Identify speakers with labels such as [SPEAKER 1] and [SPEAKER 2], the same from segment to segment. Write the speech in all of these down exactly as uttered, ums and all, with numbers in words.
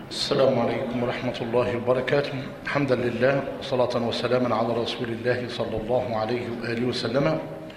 [SPEAKER 1] السلام عليكم ورحمة الله وبركاته. حمدا لله صلاة وسلاما على رسول الله صلى الله عليه وآله وسلم.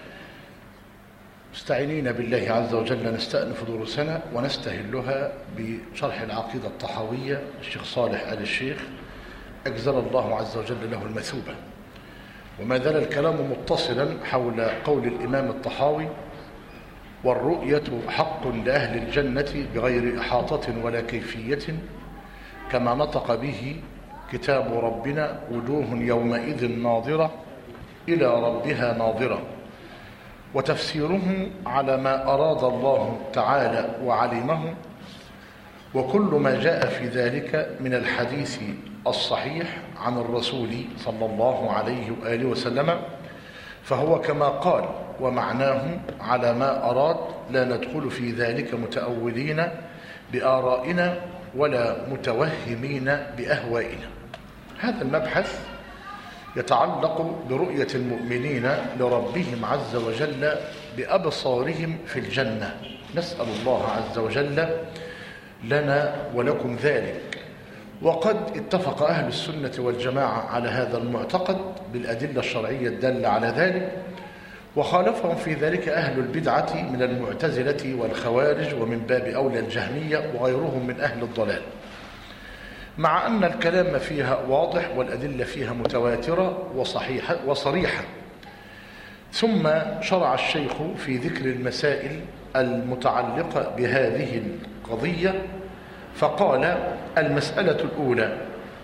[SPEAKER 1] مستعينين بالله عز وجل نستأنف دروسنا ونستهلها بشرح العقيدة الطحاوية الشيخ صالح آل الشيخ أجزل الله عز وجل له المثوبة. وما زال الكلام متصلا حول قول الإمام الطحاوي: والرؤية حق لأهل الجنة بغير إحاطة ولا كيفية، كما نطق به كتاب ربنا: وجوه يومئذ ناظرة إلى ربها ناظرة. وتفسيره على ما أراد الله تعالى وعلمه، وكل ما جاء في ذلك من الحديث الصحيح عن الرسول صلى الله عليه وآله وسلم، فهو كما قال ومعناه على ما أراد، لا ندخل في ذلك متأولين بآرائنا ولا متوهمين بأهوائنا. هذا المبحث يتعلق برؤية المؤمنين لربهم عز وجل بأبصارهم في الجنة. نسأل الله عز وجل لنا ولكم ذلك. وقد اتفق أهل السنة والجماعة على هذا المعتقد بالأدلة الشرعية الدالة على ذلك، وخالفهم في ذلك أهل البدعة من المعتزلة والخوارج، ومن باب أولى الجهمية وغيرهم من أهل الضلال، مع أن الكلام فيها واضح والأدلة فيها متواترة وصحيحة وصريحة. ثم شرع الشيخ في ذكر المسائل المتعلقة بهذه القضية، فقال: المسألة الأولى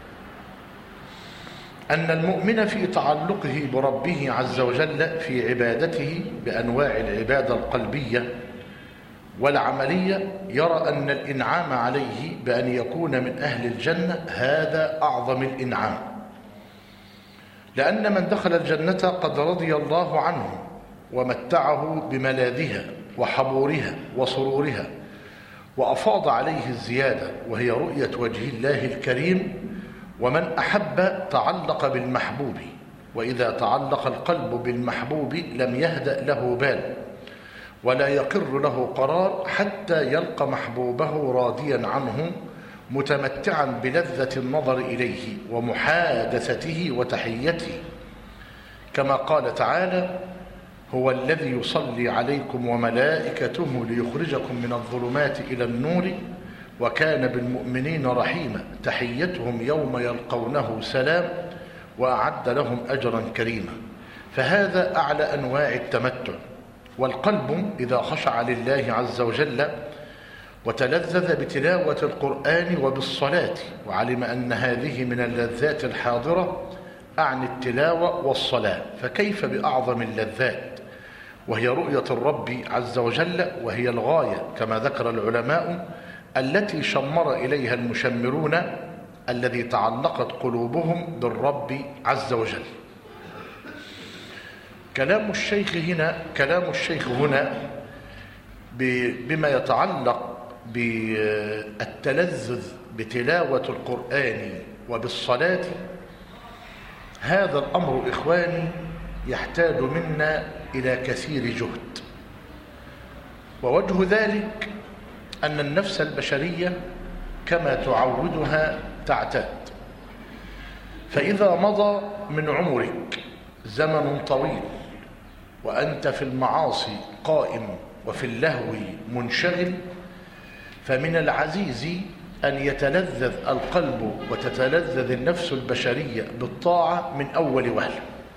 [SPEAKER 1] أن المؤمن في تعلقه بربه عز وجل في عبادته بأنواع العبادة القلبية والعملية يرى أن الإنعام عليه بأن يكون من أهل الجنة هذا أعظم الإنعام، لأن من دخل الجنة قد رضي الله عنه ومتعه بملاذها وحبورها وسرورها، وأفاض عليه الزيادة وهي رؤية وجه الله الكريم. ومن أحب تعلق بالمحبوب، وإذا تعلق القلب بالمحبوب لم يهدأ له بال ولا يقر له قرار حتى يلقى محبوبه راضيا عنه متمتعا بلذة النظر إليه ومحادثته وتحيته، كما قال تعالى: هو الذي يصلي عليكم وملائكته ليخرجكم من الظلمات إلى النور وكان بالمؤمنين رحيما تحيتهم يوم يلقونه سلام وأعد لهم أجرا كريما. فهذا أعلى أنواع التمتع. والقلب إذا خشع لله عز وجل وتلذذ بتلاوة القرآن وبالصلاة وعلم أن هذه من اللذات الحاضرة، أعني التلاوة والصلاة، فكيف بأعظم اللذات وهي رؤية الرب عز وجل، وهي الغاية كما ذكر العلماء التي شمر إليها المشمرون الذي تعلقت قلوبهم بالرب عز وجل. كلام الشيخ هنا كلام الشيخ هنا بما يتعلق بالتلذذ بتلاوة القرآن وبالصلاة، هذا الأمر إخواني يحتاج منا إلى كثير جهد. ووجه ذلك أن النفس البشرية كما تعودها تعتاد، فإذا مضى من عمرك زمن طويل وأنت في المعاصي قائم وفي اللهو منشغل، فمن العزيز أن يتلذذ القلب وتتلذذ النفس البشرية بالطاعة من أول وهلة.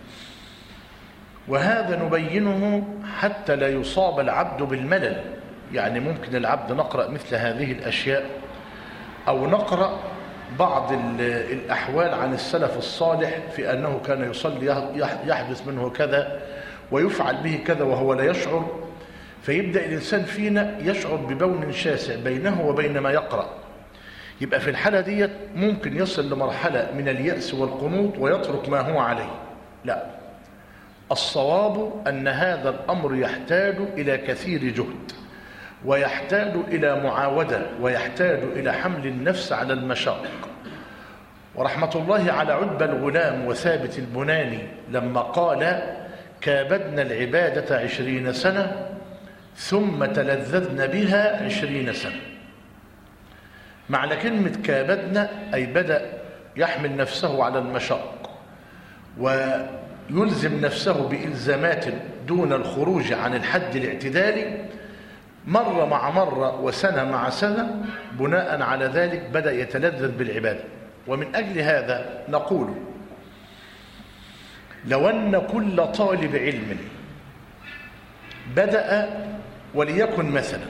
[SPEAKER 1] وهذا نبينه حتى لا يصاب العبد بالملل. يعني ممكن العبد نقرأ مثل هذه الأشياء أو نقرأ بعض الأحوال عن السلف الصالح في أنه كان يصلي يحدث منه كذا ويفعل به كذا وهو لا يشعر، فيبدأ الإنسان فينا يشعر ببون شاسع بينه وبين ما يقرأ. يبقى في الحالة دي ممكن يصل لمرحلة من اليأس والقنوط ويترك ما هو عليه. لا، الصواب أن هذا الأمر يحتاج إلى كثير جهد، ويحتاج إلى معاودة، ويحتاج إلى حمل النفس على المشاق. ورحمة الله على عتبة الغلام وثابت البناني لما قال: كابدنا العبادة عشرين سنة ثم تلذذنا بها عشرين سنة. معنى كلمة كابدنا أي بدأ يحمل نفسه على المشق ويلزم نفسه بإلزامات دون الخروج عن الحد الاعتدالي مرة مع مرة وسنة مع سنة. بناء على ذلك بدأ يتلذذ بالعبادة. ومن أجل هذا نقول لو أن كل طالب علم بدأ وليكن مثلا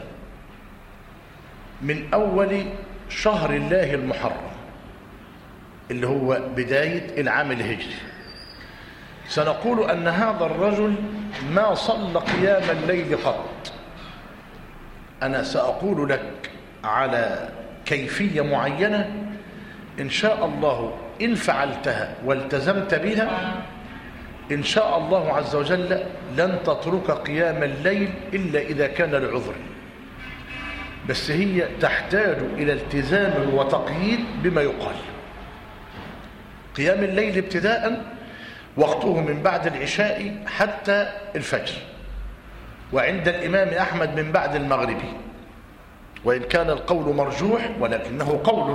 [SPEAKER 1] من أول شهر الله المحرم اللي هو بداية العام الهجري، سنقول أن هذا الرجل ما صلى قيام الليل قط. أنا سأقول لك على كيفية معينة إن شاء الله إن فعلتها والتزمت بها إن شاء الله عز وجل لن تترك قيام الليل إلا إذا كان لعذر، بس هي تحتاج إلى التزام وتقييد بما يقال. قيام الليل ابتداء وقته من بعد العشاء حتى الفجر، وعند الإمام أحمد من بعد المغرب، وإن كان القول مرجوح ولكنه قول.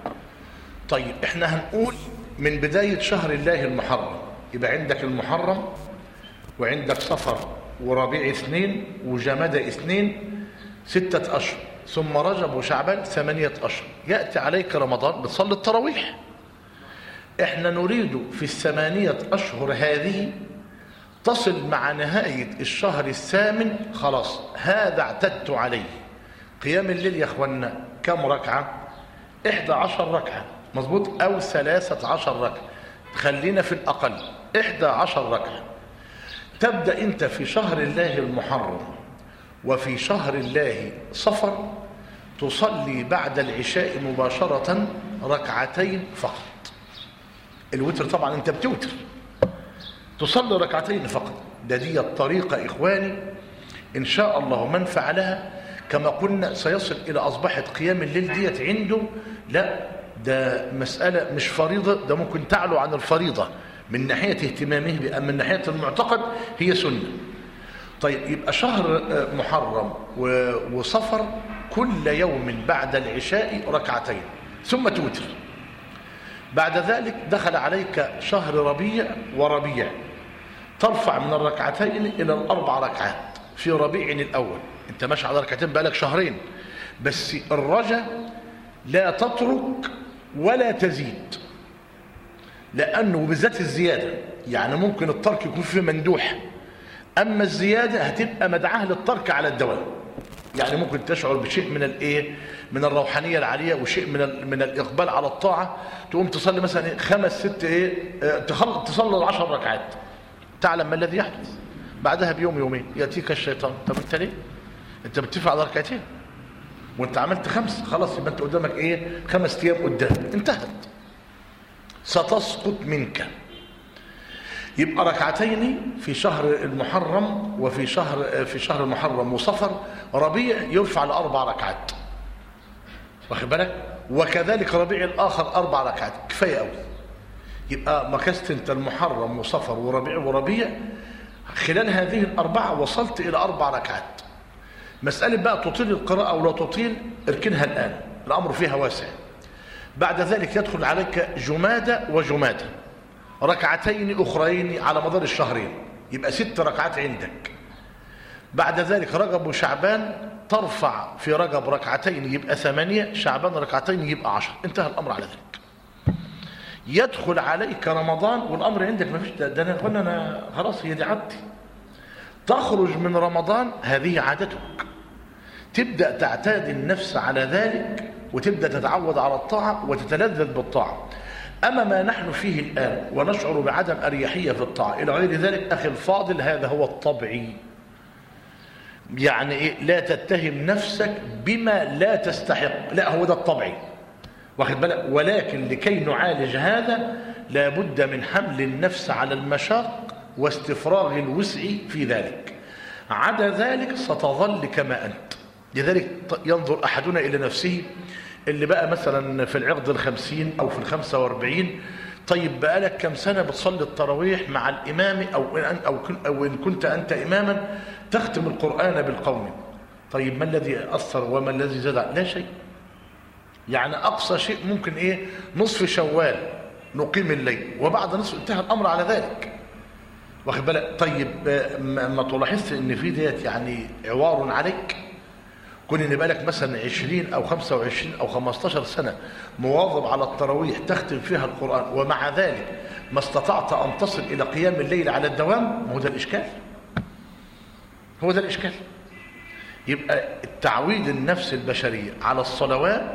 [SPEAKER 1] طيب احنا هنقول من بداية شهر الله المحرم، يبقى عندك المحرم وعندك صفر وربيع اثنين وجمادى اثنين ستة أشهر، ثم رجب وشعبان ثمانية أشهر، يأتي عليك رمضان بتصلي التراويح. احنا نريد في الثمانية أشهر هذه تصل مع نهاية الشهر الثامن، خلاص هذا اعتدت عليه. قيام الليل يا اخوانا كم ركعة؟ إحدى عشر ركعة، مظبوط، أو ثلاثة عشر ركعة، خلينا في الأقل إحدى عشر ركعة. تبدأ أنت في شهر الله المحرم وفي شهر الله صفر تصلي بعد العشاء مباشرة ركعتين فقط. الوتر طبعا أنت بتوتر، تصلي ركعتين فقط. ده دي الطريقة إخواني إن شاء الله من فعلها كما قلنا سيصل إلى أصبحت قيام الليل ديت عنده لا ده مسألة مش فريضة، ده ممكن تعلو عن الفريضة من ناحية اهتمامه بها، من ناحية المعتقد هي سنة. طيب يبقى شهر محرم وصفر كل يوم بعد العشاء ركعتين ثم توتر. بعد ذلك دخل عليك شهر ربيع وربيع، ترفع من الركعتين إلى الأربع ركعات في ربيع الأول. انت ماشي على ركعتين بقالك شهرين، بس الرجاء لا تترك ولا تزيد، لأنه بالذات الزيادة يعني ممكن الترك يكون فيه مندوح، أما الزيادة هتبقى مدعاه للترك على الدوام. يعني ممكن تشعر بشيء من الايه من الروحانية العالية وشيء من من الإقبال على الطاعة، تقوم تصلي مثلا خمس ست ايه تخلص تصلي العشر ركعات، تعلم ما الذي يحدث بعدها بيوم يومين يأتيك الشيطان. طب انت ليه؟ انت بتدفع على ركعتين وانت عملت خمس، خلاص يبقى انت قدامك ايه خمس ايام قدام، انتهت، ستسقط منك. يبقى ركعتين في شهر المحرم وفي شهر في شهر المحرم وصفر ربيع يرفع لأربع ركعات، واخد بالك؟ وكذلك ربيع الآخر أربع ركعات كفاية قوي. يبقى مكثت انت المحرم وصفر وربيع وربيع، خلال هذه الأربعة وصلت إلى أربع ركعات. مسألة بقى تطيل القراءة أو لا تطيل اركنها الآن، الأمر فيها واسع. بعد ذلك يدخل عليك جمادة وجمادة ركعتين أخرين على مدار الشهرين، يبقى ست ركعات عندك. بعد ذلك رجب وشعبان ترفع في رجب ركعتين يبقى ثمانية، شعبان ركعتين يبقى عشر، انتهى الأمر على ذلك. يدخل عليك رمضان والأمر عندك ما فيش، ده أنا قلنا أنا خلاص هي دي عادتي. تخرج من رمضان هذه عادتك، تبدأ تعتاد النفس على ذلك وتبدأ تتعود على الطاعة وتتلذذ بالطاعة. أما ما نحن فيه الآن ونشعر بعدم أريحية في الطاعة إلى غير ذلك، أخي الفاضل هذا هو الطبيعي. يعني إيه؟ لا تتهم نفسك بما لا تستحق، لا هو ده الطبيعي، واخد بالك؟ ولكن لكي نعالج هذا لابد من حمل النفس على المشاق واستفراغ الوسع في ذلك. عدا ذلك ستظل كما أنت. لذلك ينظر أحدنا إلى نفسه اللي بقى مثلا في العقد الخمسين أو في الخمسة واربعين، طيب بقى لك كم سنة بتصلي التراويح مع الإمام أو إن, أو, أو إن كنت أنت إماما تختم القرآن بالقوم، طيب ما الذي أثر وما الذي زاد؟ لا شيء. يعني أقصى شيء ممكن إيه نصف شوال نقيم الليل، وبعد نصف انتهى الأمر على ذلك. واخد بالك؟ طيب ما تلاحظش ان في ديت يعني عوار عليك؟ كون ان بالك مثلا عشرين او خمسة وعشرين او خمستاشر سنة مواظب على التراويح تختم فيها القرآن، ومع ذلك ما استطعت ان تصل الى قيام الليل على الدوام، ما هو ده الاشكال. هو ده الاشكال. يبقى التعويد النفس البشرية على الصلوات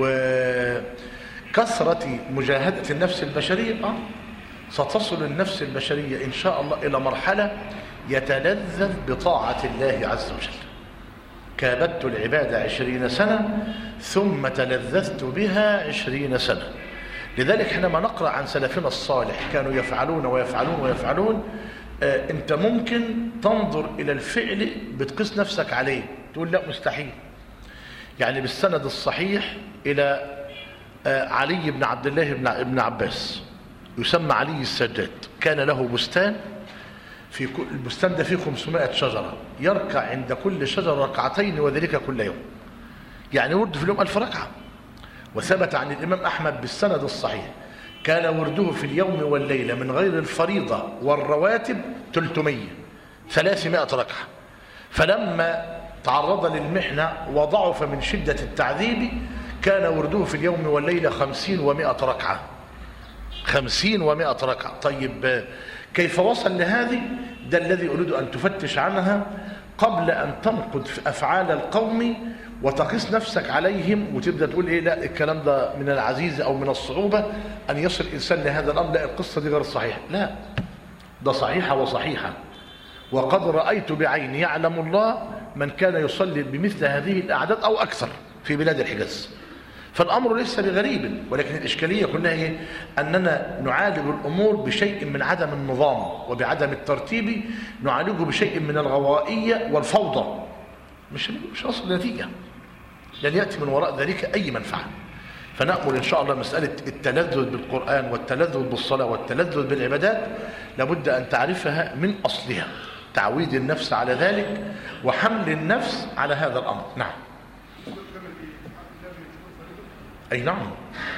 [SPEAKER 1] وكثرة مجاهدة النفس البشرية اه ستصل النفس البشرية إن شاء الله إلى مرحلة يتلذذ بطاعة الله عز وجل. كابدت العبادة عشرين سنة ثم تلذذت بها عشرين سنة. لذلك حينما نقرأ عن سلفنا الصالح كانوا يفعلون ويفعلون ويفعلون، آه أنت ممكن تنظر إلى الفعل بتقيس نفسك عليه تقول لا مستحيل. يعني بالسند الصحيح إلى آه علي بن عبد الله بن عباس يسمى علي السجاد، كان له بستان، في البستان ده فيه خمسمائة شجرة، يركع عند كل شجرة ركعتين وذلك كل يوم، يعني ورد في اليوم ألف ركعة. وثبت عن الإمام أحمد بالسند الصحيح كان ورده في اليوم والليلة من غير الفريضة والرواتب ثلاثمائة ثلاثمائة ركعة. فلما تعرض للمحنة وضعف من شدة التعذيب كان ورده في اليوم والليلة خمسين ومائة ركعة، خمسين ومائة ركعة. طيب كيف وصل لهذه؟ ده الذي أريد أن تفتش عنها قبل أن تنقد في أفعال القوم وتقيس نفسك عليهم وتبدأ تقول إيه لا الكلام ده من العزيز أو من الصعوبة أن يصل إنسان لهذا الأمر، لا القصة دي غير صحيحة. لا، ده صحيحة وصحيحة، وقد رأيت بعيني يعلم الله من كان يصلي بمثل هذه الأعداد أو أكثر في بلاد الحجاز. فالأمر ليس بغريب، ولكن الإشكالية كلها إيه؟ أننا نعالج الأمور بشيء من عدم النظام وبعدم الترتيب، نعالجه بشيء من الغوائية والفوضى، مش مش أصل نتيجة، لن يأتي من وراء ذلك أي منفعة. فنأمل إن شاء الله مسألة التلذذ بالقرآن والتلذذ بالصلاة والتلذذ بالعبادات لابد أن تعرفها من أصلها، تعويد النفس على ذلك وحمل النفس على هذا الأمر. نعم. أي نعم.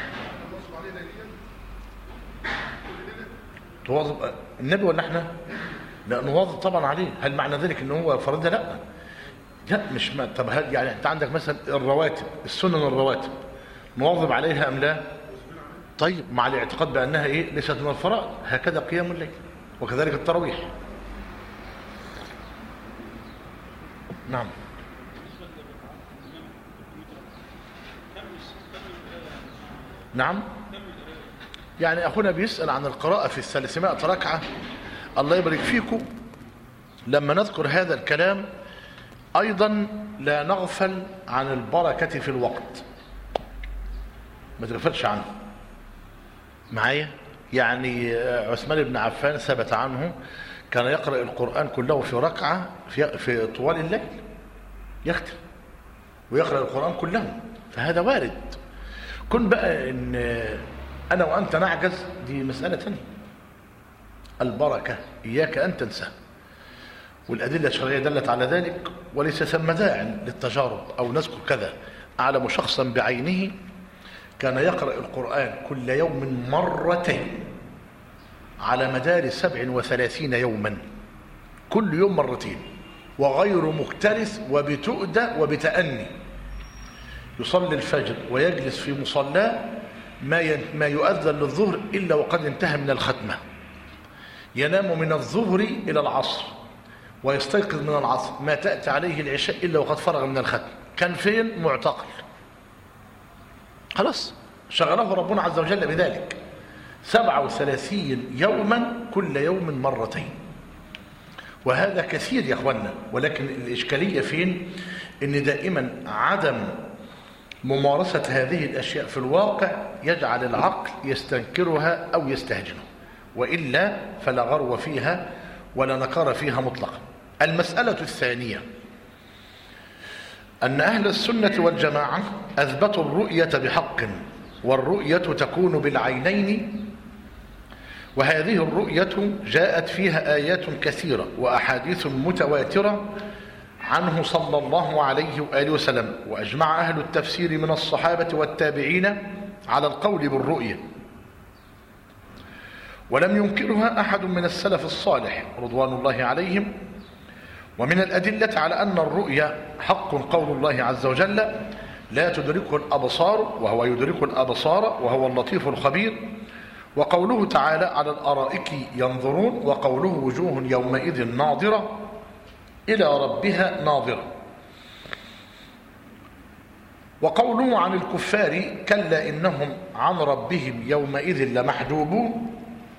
[SPEAKER 1] تواظب النبي ولا احنا؟ لا نواظب طبعا عليه. هل معنى ذلك ان هو فرضها؟ لا لا مش ما. طب هل يعني انت عندك مثلا الرواتب، السنن الرواتب نواظب عليها ام لا؟ طيب مع الاعتقاد بانها ايه ليست من الفرائض، هكذا قيام الليل وكذلك التراويح. نعم. نعم. يعني أخونا بيسأل عن القراءة في الثلاثمائة ركعة. الله يبارك فيكم. لما نذكر هذا الكلام أيضا لا نغفل عن البركة في الوقت، ما تغفلش عنه معايا. يعني عثمان بن عفان ثبت عنه كان يقرأ القرآن كله في ركعة في, في طوال الليل، يختم ويقرأ القرآن كله، فهذا وارد. كن بقى ان انا وانت نعجز دي مسألة تانية. البركة اياك ان تنسى، والادلة الشرعية دلت على ذلك، وليس ثم داع للتجارب او نذكر كذا. اعلم شخصا بعينه كان يقرأ القرآن كل يوم مرتين على مدار سبع وثلاثين يوما، كل يوم مرتين، وغير مكترث وبتؤدى وبتأني. يصلي الفجر ويجلس في مصلاه ما ما يؤذن للظهر إلا وقد انتهى من الختمة، ينام من الظهر إلى العصر ويستيقظ من العصر ما تأتي عليه العشاء إلا وقد فرغ من الختم. كان فين؟ معتقل. خلاص شغله ربنا عز وجل بذلك. سبعة وثلاثين يوما كل يوم مرتين، وهذا كثير يا أخوانا. ولكن الإشكالية فين؟ إن دائما عدم ممارسة هذه الأشياء في الواقع يجعل العقل يستنكرها أو يستهجنها، وإلا فلا غرو فيها ولا نكار فيها مطلقا. المسألة الثانية أن أهل السنة والجماعة أثبتوا الرؤية بحق، والرؤية تكون بالعينين، وهذه الرؤية جاءت فيها آيات كثيرة وأحاديث متواترة عنه صلى الله عليه وآله وسلم. وأجمع أهل التفسير من الصحابة والتابعين على القول بالرؤية، ولم ينكرها أحد من السلف الصالح رضوان الله عليهم. ومن الأدلة على أن الرؤيا حق قول الله عز وجل: لا تدركه الأبصار وهو يدرك الأبصار وهو اللطيف الخبير. وقوله تعالى: على الأرائك ينظرون. وقوله: وجوه يومئذ ناظرة إلى ربها ناظرة. وقوله عن الكفار: كلا إنهم عن ربهم يومئذ لمحجوبون.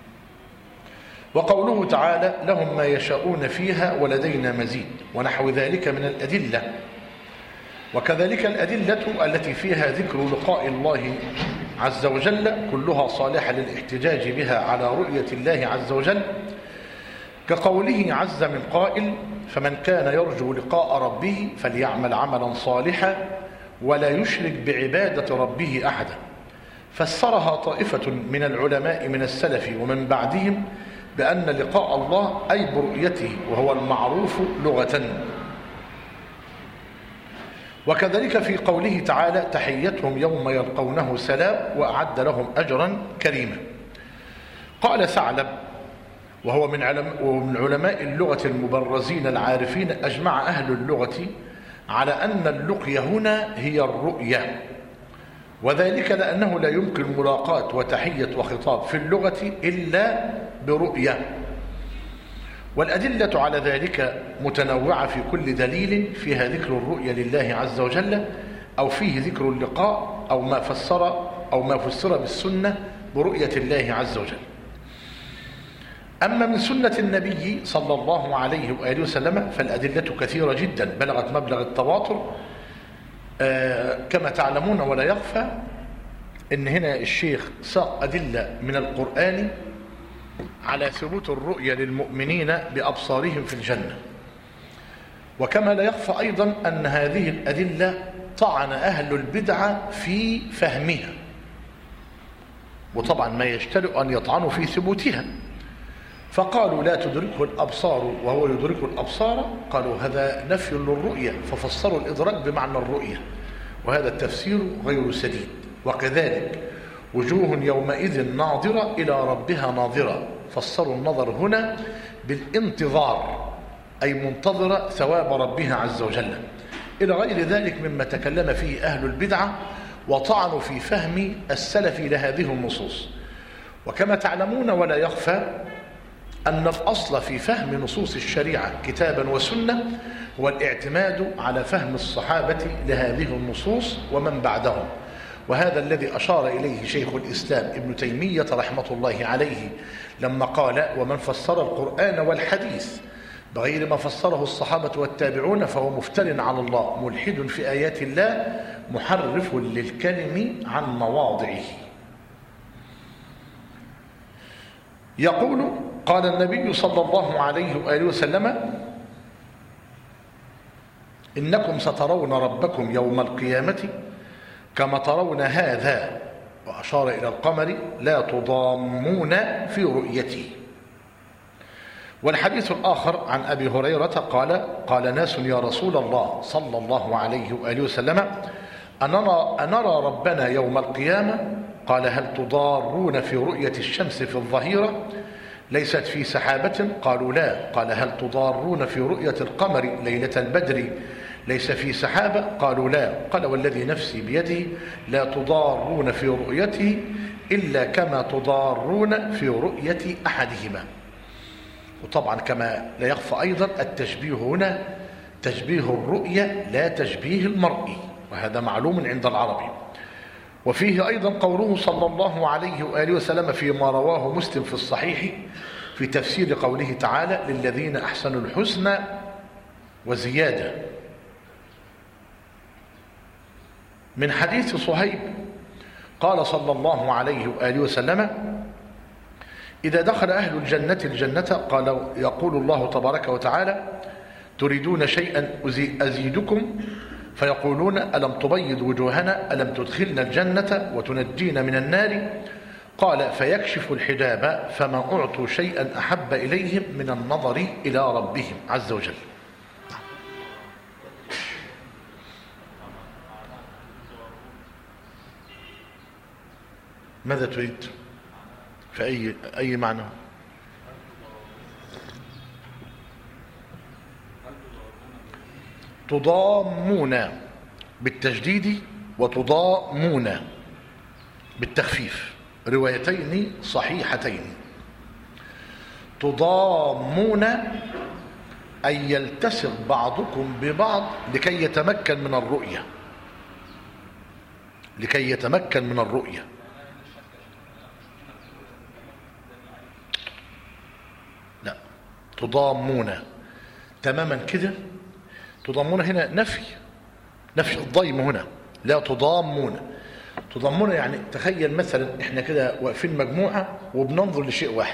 [SPEAKER 1] وقوله تعالى: لهم ما يشاءون فيها ولدينا مزيد، ونحو ذلك من الأدلة. وكذلك الأدلة التي فيها ذكر لقاء الله عز وجل كلها صالحة للاحتجاج بها على رؤية الله عز وجل، كقوله عز من قائل: فمن كان يرجو لقاء ربه فليعمل عملا صالحا ولا يشرك بعبادة ربه أحدا. فسرها طائفة من العلماء من السلف ومن بعدهم بأن لقاء الله أي برؤيته، وهو المعروف لغة. وكذلك في قوله تعالى: تحيتهم يوم يلقونه سلام وأعد لهم أجرا كريما. قال ثعلب وهو من علماء اللغة المبرزين العارفين: أجمع أهل اللغة على أن اللقية هنا هي الرؤية، وذلك لأنه لا يمكن ملاقاة وتحية وخطاب في اللغة إلا برؤية. والأدلة على ذلك متنوعة في كل دليل فيها ذكر الرؤية لله عز وجل، أو فيه ذكر اللقاء، أو ما فسر أو ما فسر بالسنة برؤية الله عز وجل. أما من سنة النبي صلى الله عليه وآله وسلم فالأدلة كثيرة جدا بلغت مبلغ التواتر، آه كما تعلمون. ولا يخفى أن هنا الشيخ ساق أدلة من القرآن على ثبوت الرؤية للمؤمنين بأبصارهم في الجنة. وكما لا يخفى أيضا أن هذه الأدلة طعن أهل البدعة في فهمها، وطبعا ما يجترئ أن يطعنوا في ثبوتها، فقالوا لا تدركه الأبصار وهو يدرك الأبصار. قالوا هذا نفي للرؤية، ففسروا الإدراك بمعنى الرؤية، وهذا التفسير غير سديد. وكذلك وجوه يومئذ ناظرة إلى ربها ناظرة، فسروا النظر هنا بالانتظار، أي منتظرة ثواب ربها عز وجل، إلى غير ذلك مما تكلم فيه أهل البدعة وطعنوا في فهم السلف لهذه النصوص. وكما تعلمون ولا يخفى أن الأصل في فهم نصوص الشريعة كتابا وسنة هو الاعتماد على فهم الصحابة لهذه النصوص ومن بعدهم، وهذا الذي أشار إليه شيخ الإسلام ابن تيمية رحمة الله عليه لما قال: ومن فسر القرآن والحديث بغير ما فسره الصحابة والتابعون فهو مفتر على الله ملحد في آيات الله محرف للكلم عن مواضعه. يقول: قال النبي صلى الله عليه وآله وسلم: إنكم سترون ربكم يوم القيامة كما ترون هذا، وأشار إلى القمر، لا تضامون في رؤيته. والحديث الآخر عن أبي هريرة قال: قال ناس يا رسول الله صلى الله عليه وآله وسلم: أنرى, أنرى ربنا يوم القيامة؟ قال: هل تضارون في رؤية الشمس في الظهيرة ليست في سحابة؟ قالوا لا. قال: هل تضارون في رؤية القمر ليلة البدر ليس في سحابة؟ قالوا لا. قال: والذي نفسي بيده لا تضارون في رؤيته إلا كما تضارون في رؤية أحدهما. وطبعا كما لا يخفى أيضا التشبيه هنا تشبيه الرؤية لا تشبيه المرئي، وهذا معلوم عند العربي. وفيه أيضا قوله صلى الله عليه وآله وسلم فيما رواه مسلم في الصحيح في تفسير قوله تعالى: للذين أحسنوا الحسنى وزيادة، من حديث صهيب قال صلى الله عليه وآله وسلم: إذا دخل أهل الجنة الجنة قال يقول الله تبارك وتعالى: تريدون شيئا أزيدكم؟ فيقولون: ألم تبيض وجوهنا؟ ألم تدخلنا الجنة وتنجينا من النار؟ قال: فيكشف الحجاب فما أعطوا شيئا أحب إليهم من النظر إلى ربهم عز وجل. ماذا تريد؟ في أي, أي معنى؟ تضامون بالتجديد وتضامون بالتخفيف، روايتين صحيحتين. تضامون أن يلتصق بعضكم ببعض لكي يتمكن من الرؤية، لكي يتمكن من الرؤية. لا، تضامون تماما كده. تضامون هنا نفي، نفي الضيم هنا، لا تضامون. تضامون يعني تخيل مثلا احنا كده واقفين مجموعة وبننظر لشيء واحد،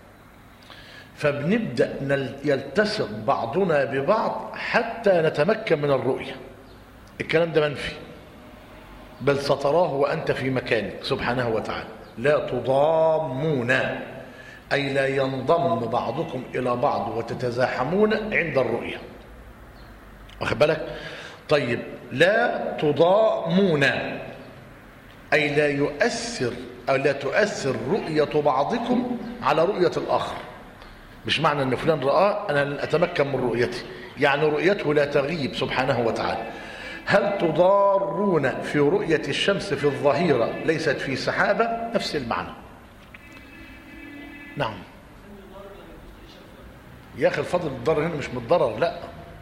[SPEAKER 1] فبنبدأ يلتصق بعضنا ببعض حتى نتمكن من الرؤية. الكلام ده منفي، بل ستراه وأنت في مكانك سبحانه وتعالى. لا تضامون أي لا ينضم بعضكم إلى بعض وتتزاحمون عند الرؤية، واخد بالك؟ طيب، لا تضامون أي لا يؤثر أو لا تؤثر رؤية بعضكم على رؤية الآخر. مش معنى أن فلان رآه أنا لن أتمكن من رؤيتي، يعني رؤيته لا تغيب سبحانه وتعالى. هل تضارون في رؤية الشمس في الظهيرة ليست في سحابة؟ نفس المعنى. نعم يا أخي الفضل، الضرر هنا مش من الضرر، لا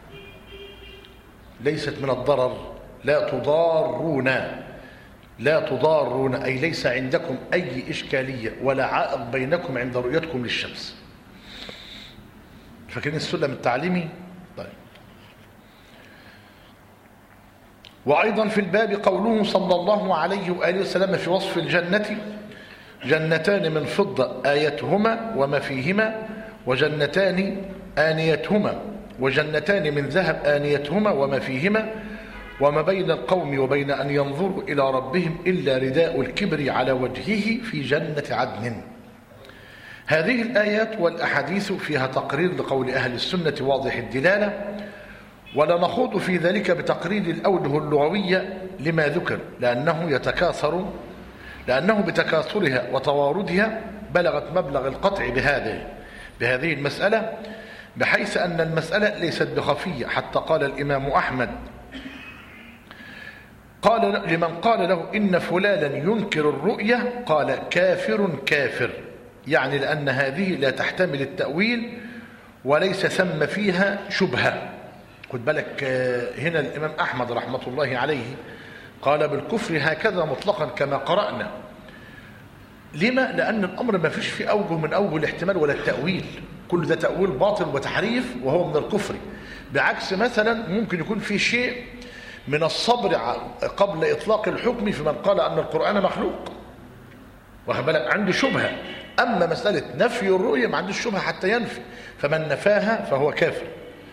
[SPEAKER 1] ليست من الضرر. لا تضارون، لا تضارون أي ليس عندكم أي إشكالية ولا عائق بينكم عند رؤيتكم للشمس. فاكرين السلم التعليمي؟ طيب. وأيضا في الباب قوله صلى الله عليه وآله وسلم في وصف الجنة: جنتان من فضة آيتهما وما فيهما، وجنتان آنيتهما، وجنتان من ذهب آنيتهما وما فيهما، وما بين القوم وبين أن ينظروا إلى ربهم إلا رداء الكبر على وجهه في جنة عدن. هذه الآيات والأحاديث فيها تقرير لقول أهل السنة واضح الدلالة، ولا نخوض في ذلك بتقرير الأوجه اللغوية لما ذكر، لأنه يتكاثر لأنه بتكاثرها وتواردها بلغت مبلغ القطع بهذه بهذه المسألة، بحيث أن المسألة ليست بخفية. حتى قال الإمام أحمد قال لمن قال له إن فلانا ينكر الرؤية قال: كافر كافر، يعني لأن هذه لا تحتمل التأويل وليس ثم فيها شبهة. خد بالك، هنا الإمام أحمد رحمة الله عليه قال بالكفر هكذا مطلقا كما قرأنا. لما؟ لأن الأمر ما فيش فيه أوجه من أوجه الاحتمال ولا التأويل، كل ده تأويل باطل وتحريف وهو من الكفر. بعكس مثلا ممكن يكون في شيء من الصبر قبل إطلاق الحكم في من قال أن القرآن مخلوق، واخد بالك، عنده شبهة. أما مسألة نفي الرؤية ما عندوش شبهة حتى ينفي، فمن نفاها فهو كافر.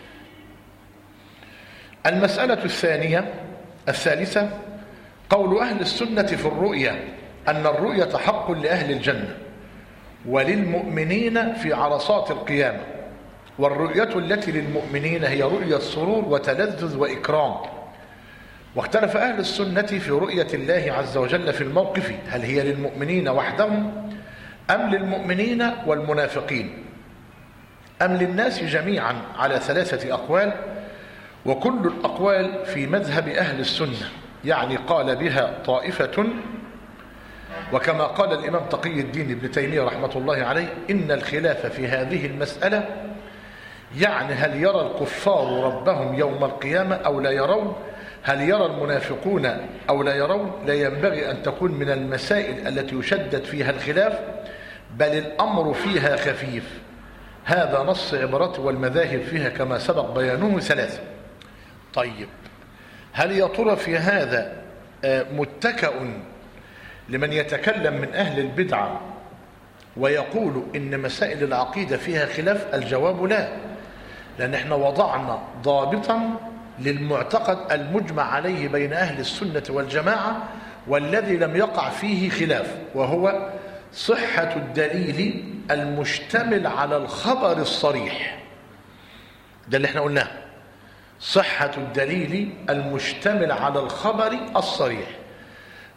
[SPEAKER 1] المسألة الثانية الثالثة قول أهل السنة في الرؤية أن الرؤية حق لأهل الجنة وللمؤمنين في عرصات القيامة، والرؤية التي للمؤمنين هي رؤية سرور وتلذذ وإكرام. واختلف أهل السنة في رؤية الله عز وجل في الموقف، هل هي للمؤمنين وحدهم أم للمؤمنين والمنافقين أم للناس جميعا، على ثلاثة أقوال، وكل الأقوال في مذهب أهل السنة، يعني قال بها طائفة. وكما قال الإمام تقي الدين ابن تيمية رحمة الله عليه: إن الخلاف في هذه المسألة يعني هل يرى الكفار ربهم يوم القيامة أو لا يرون، هل يرى المنافقون أو لا يرون، لا ينبغي أن تكون من المسائل التي يشدد فيها الخلاف، بل الأمر فيها خفيف. هذا نص عبرته، والمذاهب فيها كما سبق بيانه ثلاثة. طيب، هل يا ترى في هذا متكأ لمن يتكلم من أهل البدعة ويقول إن مسائل العقيدة فيها خلاف؟ الجواب لا، لأن احنا وضعنا ضابطا للمعتقد المجمع عليه بين أهل السنة والجماعة والذي لم يقع فيه خلاف، وهو صحة الدليل المشتمل على الخبر الصريح. ده اللي احنا قلناه، صحة الدليل المشتمل على الخبر الصريح.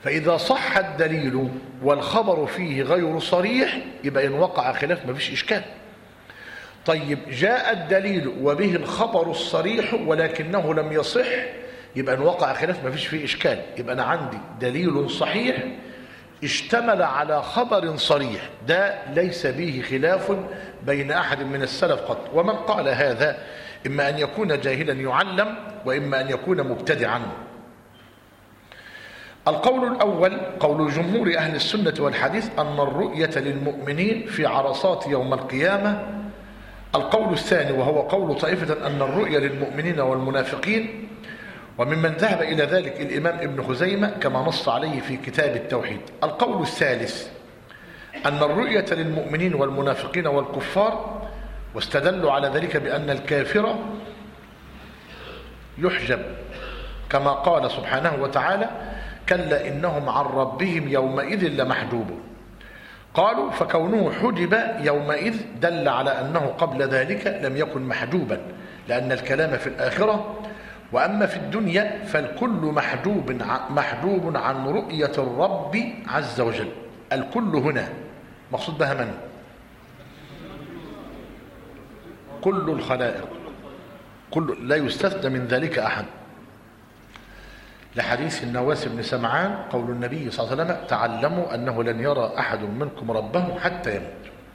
[SPEAKER 1] فإذا صح الدليل والخبر فيه غير صريح يبقى إن وقع خلاف ما فيش إشكال. طيب جاء الدليل وبه الخبر الصريح ولكنه لم يصح يبقى إن وقع خلاف ما فيش فيه إشكال. يبقى أنا عندي دليل صحيح اشتمل على خبر صريح، ده ليس به خلاف بين أحد من السلف قط. ومن قال هذا إما أن يكون جاهلا يعلم وإما أن يكون مبتدعا. القول الأول قول جمهور أهل السنة والحديث أن الرؤية للمؤمنين في عرصات يوم القيامة. القول الثاني وهو قول طائفة أن الرؤية للمؤمنين والمنافقين، وممن ذهب إلى ذلك الإمام ابن خزيمة كما نص عليه في كتاب التوحيد. القول الثالث أن الرؤية للمؤمنين والمنافقين والكفار، واستدلوا على ذلك بأن الكافر يحجب كما قال سبحانه وتعالى كلا إنهم عن ربهم يومئذ لمحجوبون. قالوا فكونه حجب يومئذ دل على أنه قبل ذلك لم يكن محجوبا، لأن الكلام في الآخرة، وأما في الدنيا فالكل محجوب محجوب عن رؤية الرب عز وجل. الكل هنا مقصود بها من؟ كل الخلائق، كل لا يستثنى من ذلك أحد، لحديث النواس بن سمعان قول النبي صلى الله عليه وسلم تعلموا أنه لن يرى أحد منكم ربه حتى يموت.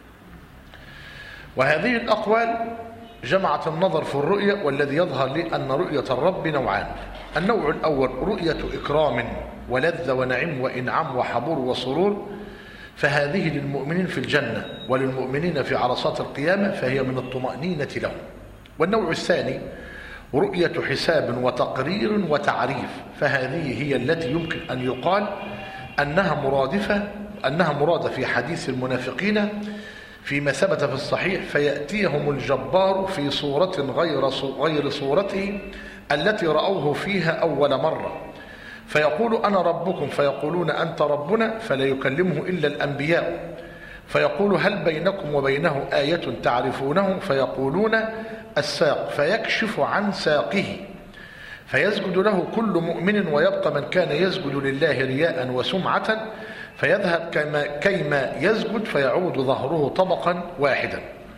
[SPEAKER 1] وهذه الأقوال جمعت النظر في الرؤية، والذي يظهر لي أن رؤية الرب نوعان. النوع الأول رؤية إكرام ولذة ونعيم وإنعام وحبور وسرور، فهذه للمؤمنين في الجنة وللمؤمنين في عرصات القيامة، فهي من الطمأنينة لهم. والنوع الثاني رؤية حساب وتقرير وتعريف، فهذه هي التي يمكن أن يقال أنها مرادفة أنها مرادة في حديث المنافقين فيما ثبت في الصحيح فيأتيهم الجبار في صورة غير غير صورته التي رأوه فيها أول مرة، فيقول أنا ربكم فيقولون أنت ربنا، فلا يكلمه إلا الأنبياء، فيقول هل بينكم وبينه آية تعرفونه؟ فيقولون الساق، فيكشف عن ساقه فيسجد له كل مؤمن، ويبقى من كان يسجد لله رياء وسمعة، فيذهب كما كيما يسجد فيعود ظهره طبقا واحدا.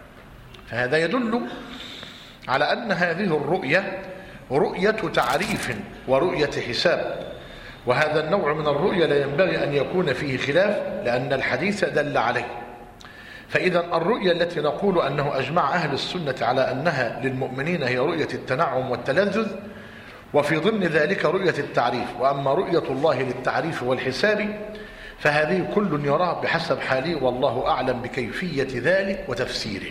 [SPEAKER 1] فهذا يدل على أن هذه الرؤية رؤية تعريف ورؤية حساب، وهذا النوع من الرؤية لا ينبغي أن يكون فيه خلاف لأن الحديث دل عليه. فإذا الرؤية التي نقول أنه أجمع أهل السنة على أنها للمؤمنين هي رؤية التنعم والتلذذ، وفي ضمن ذلك رؤية التعريف. وأما رؤية الله للتعريف والحساب فهذه كل يراه بحسب حاله، والله أعلم بكيفية ذلك وتفسيره.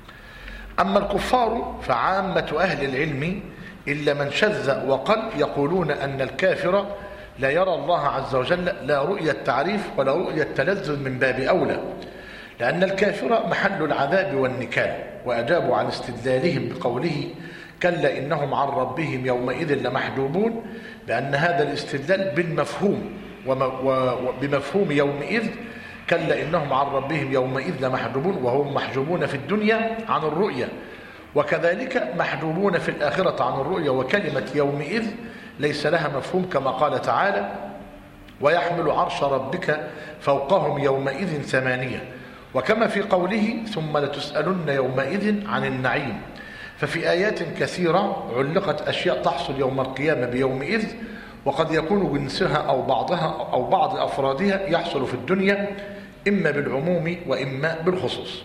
[SPEAKER 1] أما الكفار فعامة أهل العلم إلا من شذ وقل يقولون أن الكافر لا يرى الله عز وجل لا رؤية تعريف ولا رؤية تلذذ من باب أولى، لأن الكافر محل العذاب والنكال. وأجابوا عن استدلالهم بقوله كلا إنهم عن ربهم يومئذ لمحجوبون، لأن هذا الاستدلال بالمفهوم، وبمفهوم يومئذ كلا إنهم عن ربهم يومئذ لمحجوبون، وهم محجوبون في الدنيا عن الرؤية، وكذلك محجوبون في الآخرة عن الرؤية. وكلمة يومئذ ليس لها مفهوم كما قال تعالى ويحمل عرش ربك فوقهم يومئذ ثمانية، وكما في قوله ثم لتسألن يومئذ عن النعيم. ففي آيات كثيرة علقت أشياء تحصل يوم القيامة بيومئذ، وقد يكون جنسها أو بعضها أو بعض أفرادها يحصل في الدنيا إما بالعموم وإما بالخصوص.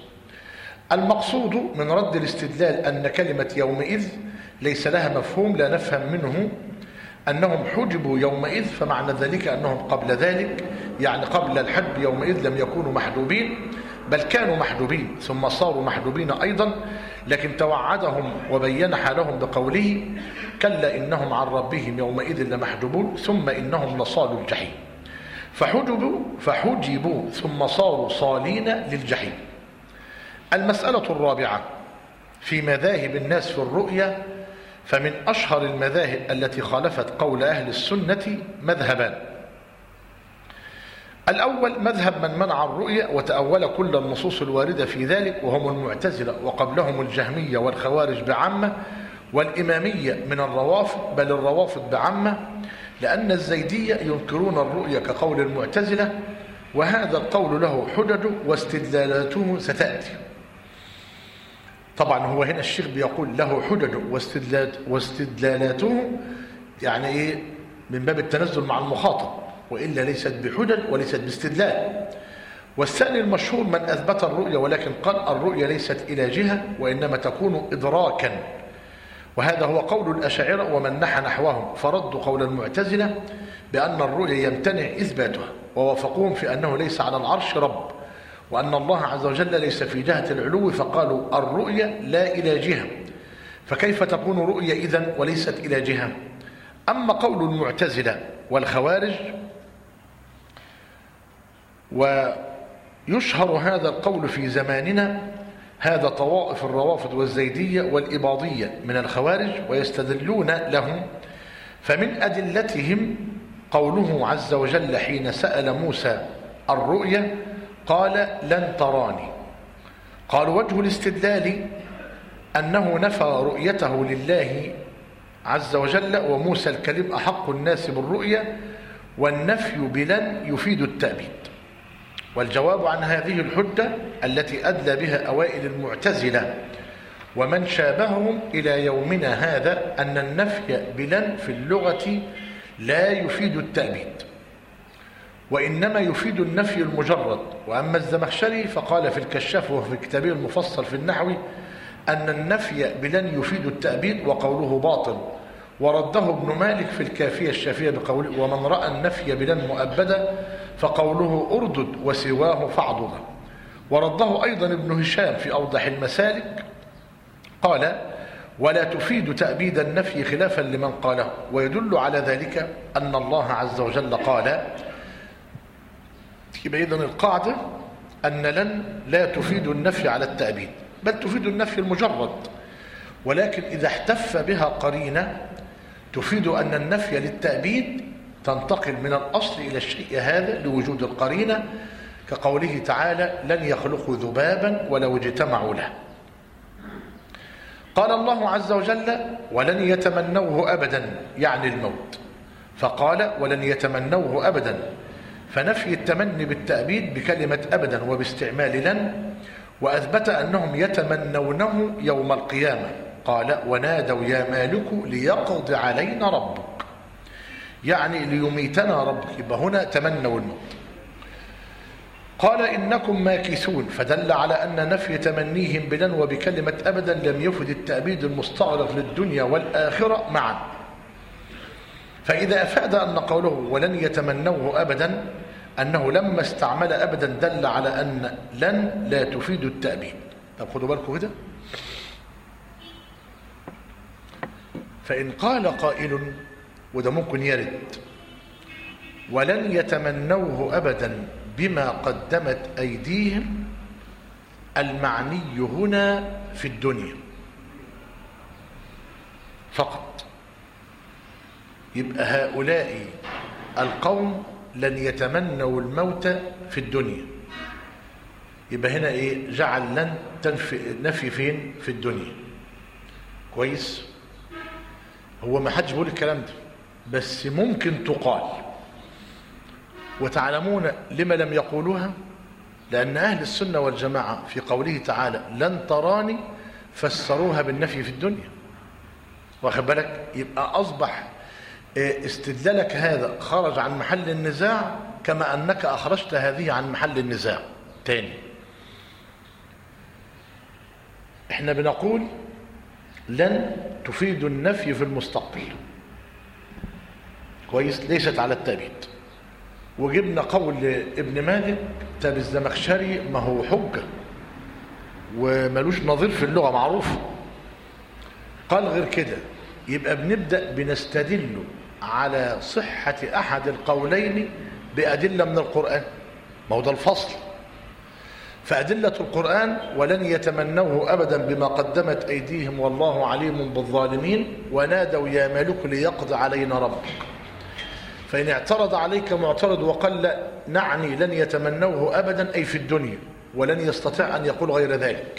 [SPEAKER 1] المقصود من رد الاستدلال أن كلمة يومئذ ليس لها مفهوم لا نفهم منه أنهم حجبوا يومئذ، فمعنى ذلك أنهم قبل ذلك يعني قبل الحجب يومئذ لم يكونوا محجوبين، بل كانوا محجوبين ثم صاروا محجوبين أيضا، لكن توعدهم وبين حالهم بقوله كلا إنهم عن ربهم يومئذ لمحجوبون ثم إنهم لصالوا الجحيم. فحجبوا فحجبوا ثم صاروا صالين للجحيم. المسألة الرابعة في مذاهب الناس في الرؤيا، فمن أشهر المذاهب التي خالفت قول أهل السنة مذهبان. الأول مذهب من منع الرؤيا وتأول كل النصوص الواردة في ذلك، وهم المعتزلة وقبلهم الجهمية والخوارج بعامة، والإمامية من الروافض بل الروافض بعامة، لأن الزيدية ينكرون الرؤية كقول المعتزلة، وهذا القول له حجج واستدلالاته ستأتي. طبعا هو هنا الشيخ بيقول له حجج واستدلالاته، يعني إيه؟ من باب التنزل مع المخاطب، وإلا ليست بحجج وليست باستدلال. والثاني المشهور من أثبت الرؤية ولكن قال الرؤية ليست إلى جهة وإنما تكون إدراكا، وهذا هو قول الأشاعرة ومن نحى نحوهم، فردوا قول المعتزلة بأن الرؤية يمتنع إثباتها، ووافقوهم في أنه ليس على العرش رب، وأن الله عز وجل ليس في جهة العلو، فقالوا الرؤية لا إلى جهة، فكيف تكون رؤية إذن وليست إلى جهة؟ أما قول المعتزلة والخوارج، ويشهر هذا القول في زماننا، هذا طوائف الروافض والزيدية والإباضية من الخوارج، ويستدلون لهم. فمن أدلتهم قوله عز وجل حين سأل موسى الرؤية قال لن تراني. قالوا وجه الاستدلال أنه نفى رؤيته لله عز وجل، وموسى الكليم أحق الناس بالرؤية، والنفي بلن يفيد التأبيد. والجواب عن هذه الحجة التي أدلى بها أوائل المعتزلة ومن شابههم إلى يومنا هذا أن النفي بلن في اللغة لا يفيد التأبيد، وإنما يفيد النفي المجرد. وأما الزمخشري فقال في الكشاف وفي كتابه المفصل في النحو أن النفي بلن يفيد التأبيد وقوله باطل، ورده ابن مالك في الكافية الشافية بقوله ومن رأى النفي بلن مؤبدا فقوله أردد وسواه فاعضد. ورده أيضا ابن هشام في أوضح المسالك قال ولا تفيد تأبيد النفي خلافا لمن قاله، ويدل على ذلك أن الله عز وجل قال. يبقى إذن القاعدة أن لن لا تفيد النفي على التأبيد، بل تفيد النفي المجرد، ولكن إذا احتف بها قرينة تفيد أن النفي للتأبيد تنتقل من الأصل إلى الشيء هذا لوجود القرينة، كقوله تعالى لن يخلقوا ذبابا ولو اجتمعوا له. قال الله عز وجل ولن يتمنوه أبدا، يعني الموت، فقال ولن يتمنوه أبدا، فنفي التمني بالتأبيد بكلمة أبدا وباستعمال لن، وأثبت أنهم يتمنونه يوم القيامة. قال ونادوا يا مالك ليقض علينا ربك، يعني ليميتنا ربك، يبقى هنا تمنوا الموت. قال إنكم ماكثون، فدل على أن نفي تمنيهم بلن وبكلمة أبدا لم يفد التأبيد المستغرق للدنيا والآخرة معا. فإذا أفاد أن قوله ولن يتمنوه أبدا أنه لما استعمل أبدا دل على أن لن لا تفيد التأبيد. طب خدوا بالكم كده، فإن قال قائل، وده ممكن يرد، ولن يتمنوه أبدا بما قدمت أيديهم، المعني هنا في الدنيا فقط. يبقى هؤلاء القوم لن يتمنوا الموت في الدنيا، يبقى هنا ايه؟ جعل لن تنفي نفي فين؟ في الدنيا. كويس؟ هو ما حدش بيقول الكلام ده، بس ممكن تقال. وتعلمون لما لم يقولوها؟ لأن أهل السنة والجماعة في قوله تعالى لن تراني فسروها بالنفي في الدنيا. واخد بالك؟ يبقى أصبح استدلالك هذا خرج عن محل النزاع، كما أنك أخرجت هذه عن محل النزاع. تاني، احنا بنقول لن تفيد النفي في المستقبل، كويس، ليست على التأبيد. وجبنا قول ابن مالك تاب الزمخشري ما هو حجة وملوش نظير في اللغة معروف، قال غير كده. يبقى بنبدأ بنستدل على صحة أحد القولين بأدلة من القرآن، ما هو ده الفصل. فأدلة القرآن ولن يتمنوه أبدا بما قدمت أيديهم والله عليم بالظالمين، ونادوا يا مالك ليقض علينا ربك. فإن اعترض عليك معترض وقال لا نعني لن يتمنوه أبدا أي في الدنيا، ولن يستطيع أن يقول غير ذلك.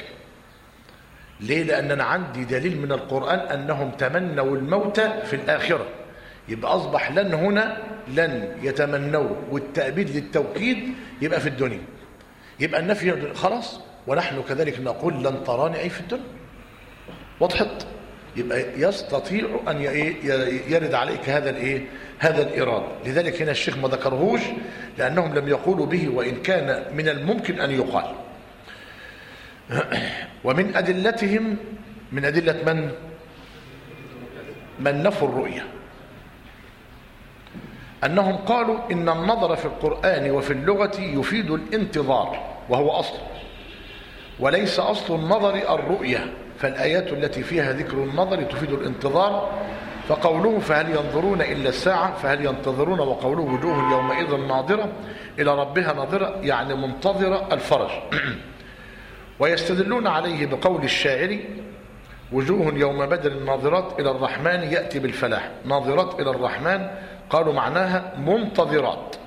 [SPEAKER 1] ليه؟ لأن أنا عندي دليل من القرآن أنهم تمنوا الموت في الآخرة، يبقى أصبح لن هنا لن يتمنوا، والتأبيد للتوكيد يبقى في الدنيا، يبقى النفي خلاص. ونحن كذلك نقول لن تراني أي في الدنيا. وضحت؟ يبقى يستطيع أن يرد عليك هذا الإيه؟ هذا الإيراد. لذلك هنا الشيخ ما ذكرهوش لأنهم لم يقولوا به، وإن كان من الممكن أن يقال. ومن أدلتهم، من أدلة من؟ من نفوا الرؤية، أنهم قالوا إن النظر في القرآن وفي اللغة يفيد الانتظار وهو أصل، وليس أصل النظر الرؤية، فالآيات التي فيها ذكر النظر تفيد الانتظار. فقوله فهل ينظرون إلا الساعة فهل ينتظرون، وقوله وجوه يومئذ ناظرة إلى ربها ناظرة، يعني منتظرة الفرج. ويستدلون عليه بقول الشاعر وجوه يوم بدر ناظرات إلى الرحمن يأتي بالفلاح. ناظرات إلى الرحمن قالوا معناها منتظرات.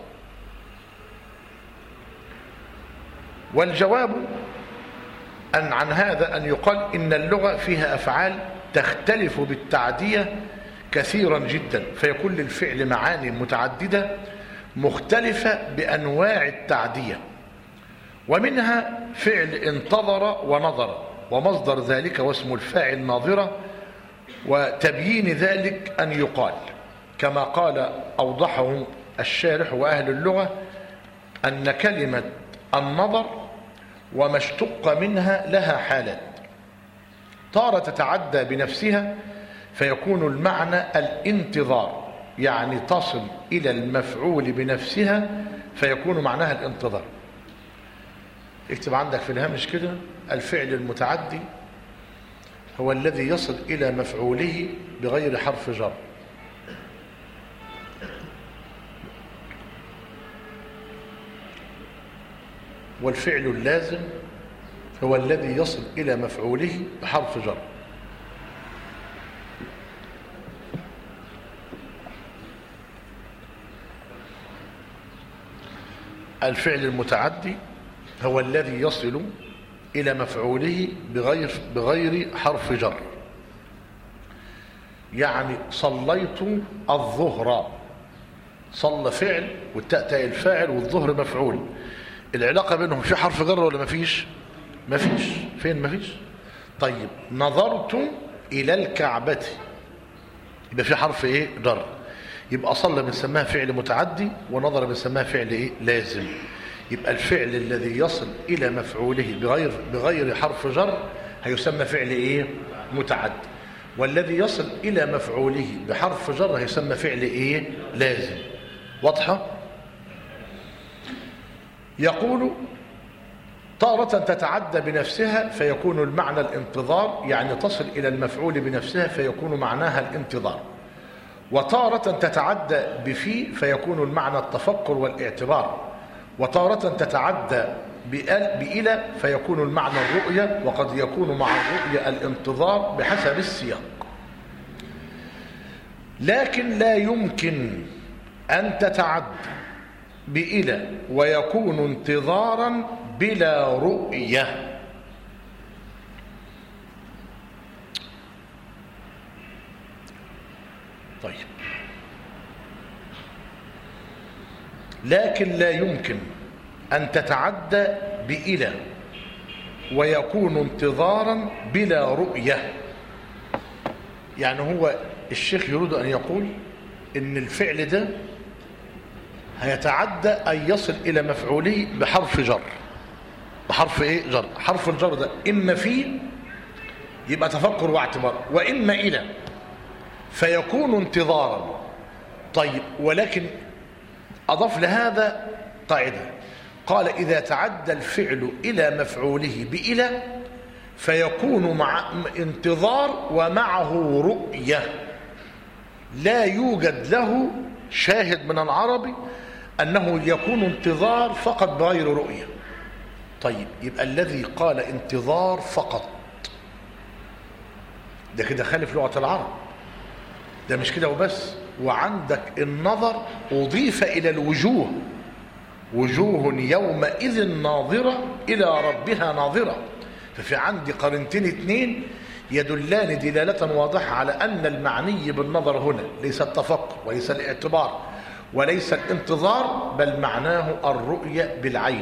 [SPEAKER 1] والجواب أن عن هذا أن يقال إن اللغة فيها أفعال تختلف بالتعدية كثيرا جدا، فيكون للفعل معاني متعددة مختلفة بأنواع التعدية، ومنها فعل انتظر ونظر، ومصدر ذلك واسم الفاعل ناظرة. وتبيين ذلك أن يقال كما قال أوضحه الشارح وأهل اللغة أن كلمة النظر وما اشتق منها لها حالات، تارة تتعدى بنفسها فيكون المعنى الانتظار، يعني تصل إلى المفعول بنفسها فيكون معناها الانتظار. اكتب عندك في الهامش كده: الفعل المتعدي هو الذي يصل إلى مفعوله بغير حرف جر. والفعل اللازم هو الذي يصل إلى مفعوله بحرف جر. الفعل المتعدي هو الذي يصل إلى مفعوله بغير بغير حرف جر. يعني صليت الظهر، صلى فعل والتاء تاء الفاعل والظهر مفعول، العلاقة بينهم في حرف جر ولا مفيش؟ مفيش. فين مفيش؟ طيب نظرت إلى الكعبة يبقى في حرف ايه؟ جر. يبقى صلى بنسميها فعل متعدي، ونظر بنسميها فعل ايه؟ لازم. يبقى الفعل الذي يصل إلى مفعوله بغير بغير حرف جر هيسمى فعل ايه؟ متعدي. والذي يصل إلى مفعوله بحرف جر هيسمى فعل ايه؟ لازم. واضحة؟ يقول تارة تتعدى بنفسها فيكون المعنى الانتظار، يعني تصل إلى المفعول بنفسها فيكون معناها الانتظار. وتارة تتعدى بفي فيكون المعنى التفكر والاعتبار. وتارة تتعدى بإلى فيكون المعنى الرؤية، وقد يكون مع الرؤية الانتظار بحسب السياق. لكن لا يمكن أن تتعدى بإلى ويكون انتظارا بلا رؤية. طيب لكن لا يمكن أن تتعدى بإلى ويكون انتظارا بلا رؤية. يعني هو الشيخ يريد أن يقول إن الفعل ده هيتعدى أن يصل إلى مفعوله بحرف جر. بحرف إيه؟ جر. حرف الجر ده إما فيه يبقى تفكر واعتبار، وإما إلى فيكون انتظارا. طيب ولكن أضاف لهذا قاعدة، قال إذا تعدى الفعل إلى مفعوله بإلى فيكون مع انتظار ومعه رؤية. لا يوجد له شاهد من العربي أنه يكون انتظار فقط بغير رؤية. طيب يبقى الذي قال انتظار فقط ده كده خالف لغة العرب. ده مش كده وبس، وعندك النظر أضيف إلى الوجوه، وجوه يومئذ ناظرة إلى ربها ناظرة. ففي عندي قرنتين اتنين يدلان دلالة واضحة على أن المعني بالنظر هنا ليس التفكر وليس الاعتبار وليس الانتظار، بل معناه الرؤية بالعين.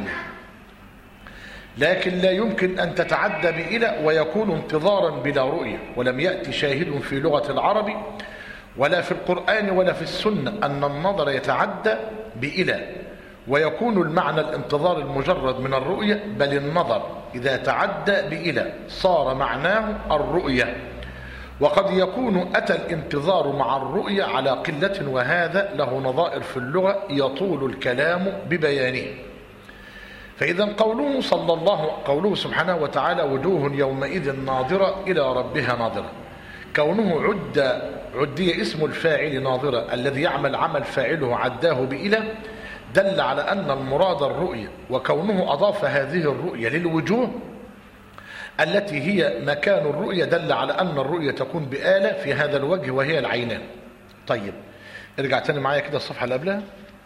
[SPEAKER 1] لكن لا يمكن أن تتعدى بإلى ويكون انتظارا بلا رؤية، ولم يأتي شاهد في لغة العرب ولا في القرآن ولا في السنة أن النظر يتعدى بإلى ويكون المعنى الانتظار المجرد من الرؤية، بل النظر إذا تعدى بإلى صار معناه الرؤية. وقد يكون أتى الانتظار مع الرؤية على قلة، وهذا له نظائر في اللغة يطول الكلام ببيانه. فإذا قوله صلى الله قوله سبحانه وتعالى وجوه يومئذ ناظرة إلى ربها ناظرة، كونه عد عدي اسم الفاعل ناظرة الذي يعمل عمل فاعله عداه بإلى دل على أن المراد الرؤية، وكونه أضاف هذه الرؤية للوجوه التي هي مكان الرؤية دل على أن الرؤية تكون بآلة في هذا الوجه وهي العينان. طيب ارجع تاني معايا كده الصفحة اللي قبلها.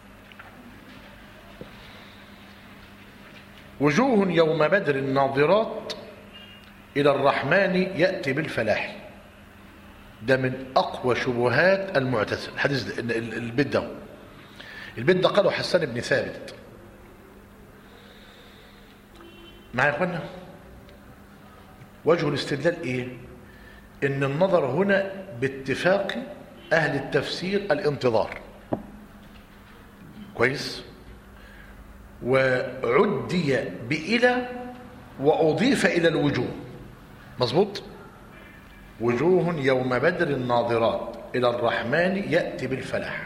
[SPEAKER 1] وجوه يوم بدر ناظرات إلى الرحمن يأتي بالفلاح، ده من أقوى شبهات المعتزلة. الحديث البيت ده البيت ده قاله حسان بن ثابت معايا يا اخوانا. وجه الاستدلال ايه؟ ان النظر هنا باتفاق اهل التفسير الانتظار، كويس، وعدي بإلى وأضيف إلى الوجوه، مظبوط. وجوه يوم بدر الناظرات إلى الرحمن يأتي بالفلاح.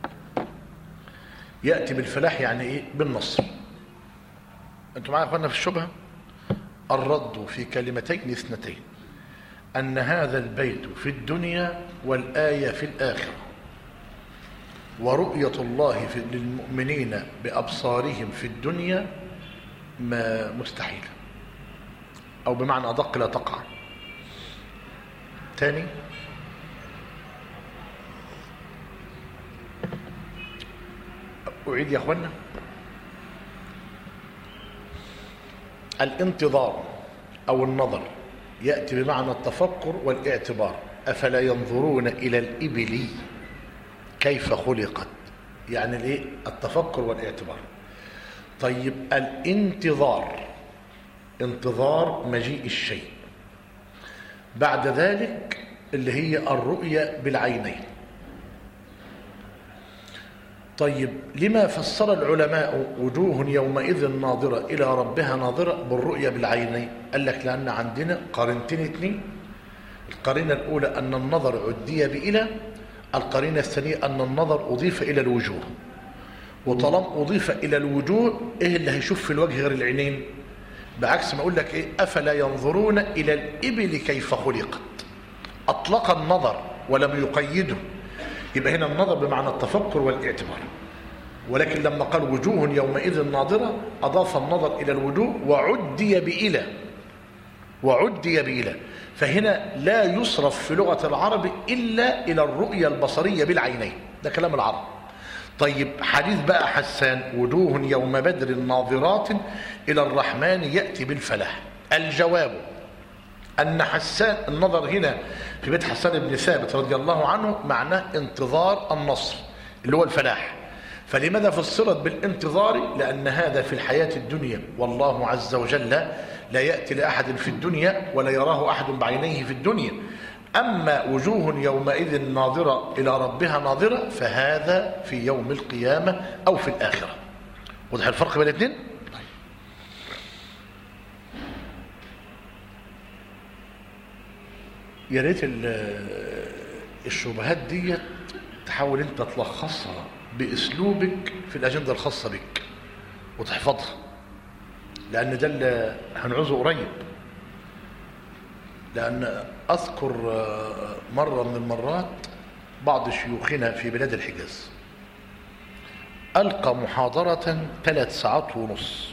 [SPEAKER 1] يأتي بالفلاح يعني إيه؟ بالنصر. أنتم معايا يا أخوانا في الشبهة؟ الرد في كلمتين اثنتين، أن هذا البيت في الدنيا والآية في الآخرة، ورؤية الله للمؤمنين بأبصارهم في الدنيا ما مستحيل، أو بمعنى أدق لا تقع. تاني، أعيد يا أخوانا. الانتظار أو النظر يأتي بمعنى التفكر والاعتبار. أفلا ينظرون إلى الإبل كيف خلقت، يعني الايه؟ التفكر والاعتبار. طيب الانتظار انتظار مجيء الشيء، بعد ذلك اللي هي الرؤية بالعينين. طيب لما فسر العلماء وجوه يومئذ ناظرة إلى ربها ناظرة بالرؤية بالعينين؟ قال لك لأن عندنا قرينتين اتنين. القرينة الأولى أن النظر عدي بإلى، القرينة الثانية أن النظر أضيف إلى الوجوه. وطالما أضيف إلى الوجوه إيه اللي هيشوف في الوجه غير العينين؟ بعكس ما أقول لك إيه؟ أفلا ينظرون إلى الإبل كيف خلقت، أطلق النظر ولم يقيده، يبقى هنا النظر بمعنى التفكر والاعتبار. ولكن لما قال وجوه يومئذ ناظرة أضاف النظر إلى الوجوه وعدي بإلى وعدي بإلى، فهنا لا يصرف في لغة العرب إلا إلى الرؤية البصرية بالعينين، ده كلام العرب. طيب حديث بقى حسان وجوه يوم بدر ناظرات إلى الرحمن يأتي بالفلاح. الجواب أن حسان النظر هنا في بيت حسان بن ثابت رضي الله عنه معناه انتظار النصر اللي هو الفلاح. فلماذا فسرت بالانتظار؟ لأن هذا في الحياة الدنيا، والله عز وجل لا يأتي لأحد في الدنيا ولا يراه أحد بعينيه في الدنيا. أما وجوه يومئذ ناظرة إلى ربها ناظرة فهذا في يوم القيامة أو في الآخرة. واضح الفرق بين الاثنين؟ يا ريت الشبهات دي تحاول انت تلخصها باسلوبك في الاجنده الخاصه بك وتحفظها، لان ده اللي هنعوزه قريب. لان اذكر مره من المرات بعض شيوخنا في بلاد الحجاز القى محاضره ثلاث ساعات ونص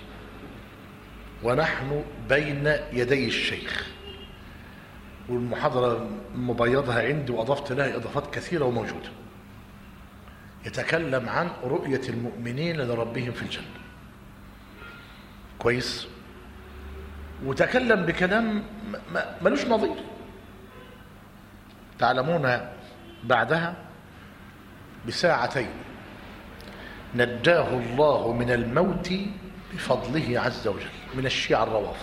[SPEAKER 1] ونحن بين يدي الشيخ، والمحاضرة مبيضها عندي وأضفت لها إضافات كثيرة وموجودة. يتكلم عن رؤية المؤمنين لربهم في الجنة، كويس، وتكلم بكلام ملوش نظير. تعلمون بعدها بساعتين نجاه الله من الموت بفضله عز وجل من الشيعة الروافض.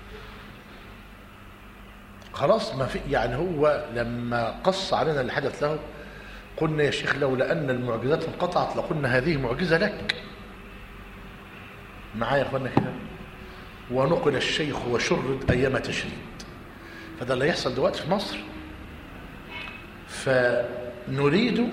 [SPEAKER 1] خلاص ما في، يعني هو لما قص علينا اللي حدث له قلنا يا شيخ لولا أن المعجزات انقطعت لقلنا هذه معجزة لك. معايا يا اخوانا كده؟ ونقل الشيخ وشرد أيام تشريد. فده اللي يحصل دلوقتي في مصر. فنريد،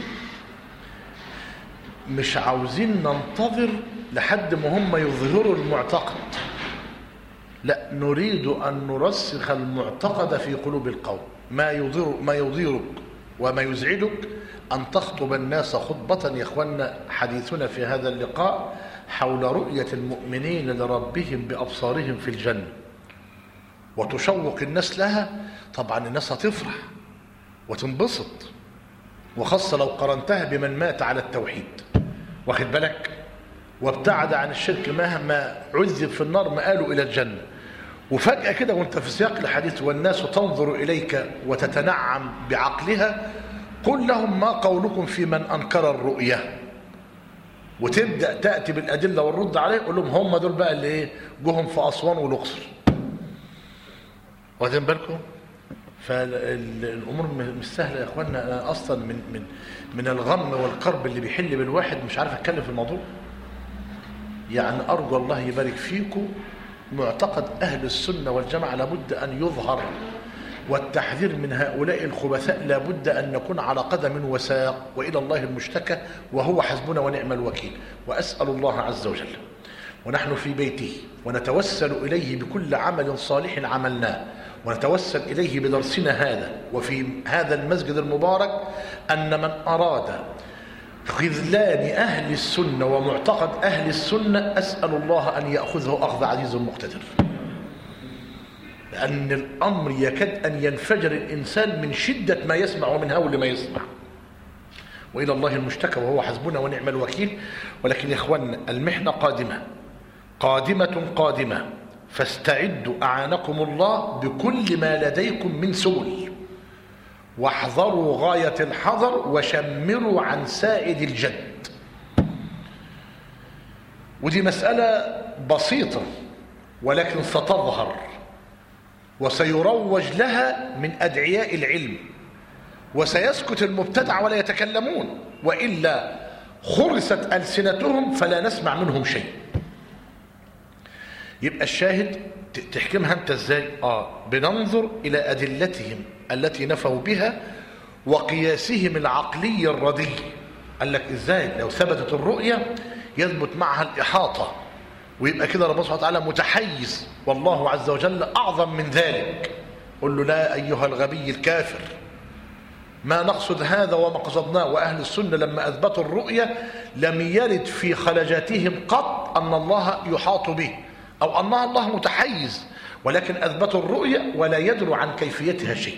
[SPEAKER 1] مش عاوزين ننتظر لحد ما هم يظهروا المعتقد، لا، نريد أن نرسخ المعتقد في قلوب القوم. ما يضر ما يضيرك وما يزعجك أن تخطب الناس خطبة. يا إخوانا حديثنا في هذا اللقاء حول رؤية المؤمنين لربهم بأبصارهم في الجنة، وتشوق الناس لها. طبعا الناس هتفرح وتنبسط، وخاصة لو قرنتها بمن مات على التوحيد، واخد بالك، وابتعد عن الشرك مهما عذب في النار مآله إلى الجنة. وفجأة كده وانت في سياق الحديث والناس تنظر إليك وتتنعم بعقلها، قل لهم ما قولكم في من أنكر الرؤية، وتبدأ تأتي بالأدلة والرد عليه. قل لهم هم دول بقى اللي ايه جوهم في أسوان والأقصر. واخدين بالكم؟ فالأمور مش سهلة يا اخوانا. أنا أصلا من من من الغم والكرب اللي بيحل بالواحد مش عارف أتكلم في الموضوع. يعني أرجو الله يبارك فيكم، معتقد أهل السنة والجماعة لابد أن يظهر، والتحذير من هؤلاء الخبثاء لابد أن نكون على قدم وساق، وإلى الله المشتكى وهو حسبنا ونعم الوكيل. وأسأل الله عز وجل ونحن في بيته ونتوسل إليه بكل عمل صالح عملناه، ونتوسل إليه بدرسنا هذا وفي هذا المسجد المبارك، أن من أراد خذلان أهل السنة ومعتقد أهل السنة أسأل الله أن يأخذه أخذ عزيز مقتدر، لأن الأمر يكاد أن ينفجر الإنسان من شدة ما يسمع ومن هول ما يسمع، وإلى الله المشتكى وهو حسبنا ونعم الوكيل. ولكن يا إخواننا المحنة قادمة قادمة قادمة، فاستعدوا أعانكم الله بكل ما لديكم من سبل، واحذروا غاية الحذر وشمروا عن سائد الجد. ودي مسألة بسيطة ولكن ستظهر وسيروج لها من أدعياء العلم، وسيسكت المبتدع ولا يتكلمون، وإلا خرست ألسنتهم فلا نسمع منهم شيء. يبقى الشاهد تحكمها انت ازاي؟ اه بننظر الى ادلتهم التي نفوا بها وقياسهم العقلي الردي. قال لك ازاي لو ثبتت الرؤية يثبت معها الإحاطة، ويبقى كده ربنا سبحانه وتعالى متحيز، والله عز وجل أعظم من ذلك. قل له لا أيها الغبي الكافر، ما نقصد هذا وما قصدناه. وأهل السنة لما أثبتوا الرؤية لم يرد في خلجاتهم قط أن الله يحاط به أو أن الله متحيز، ولكن أثبتوا الرؤية ولا يدروا عن كيفيتها شيء.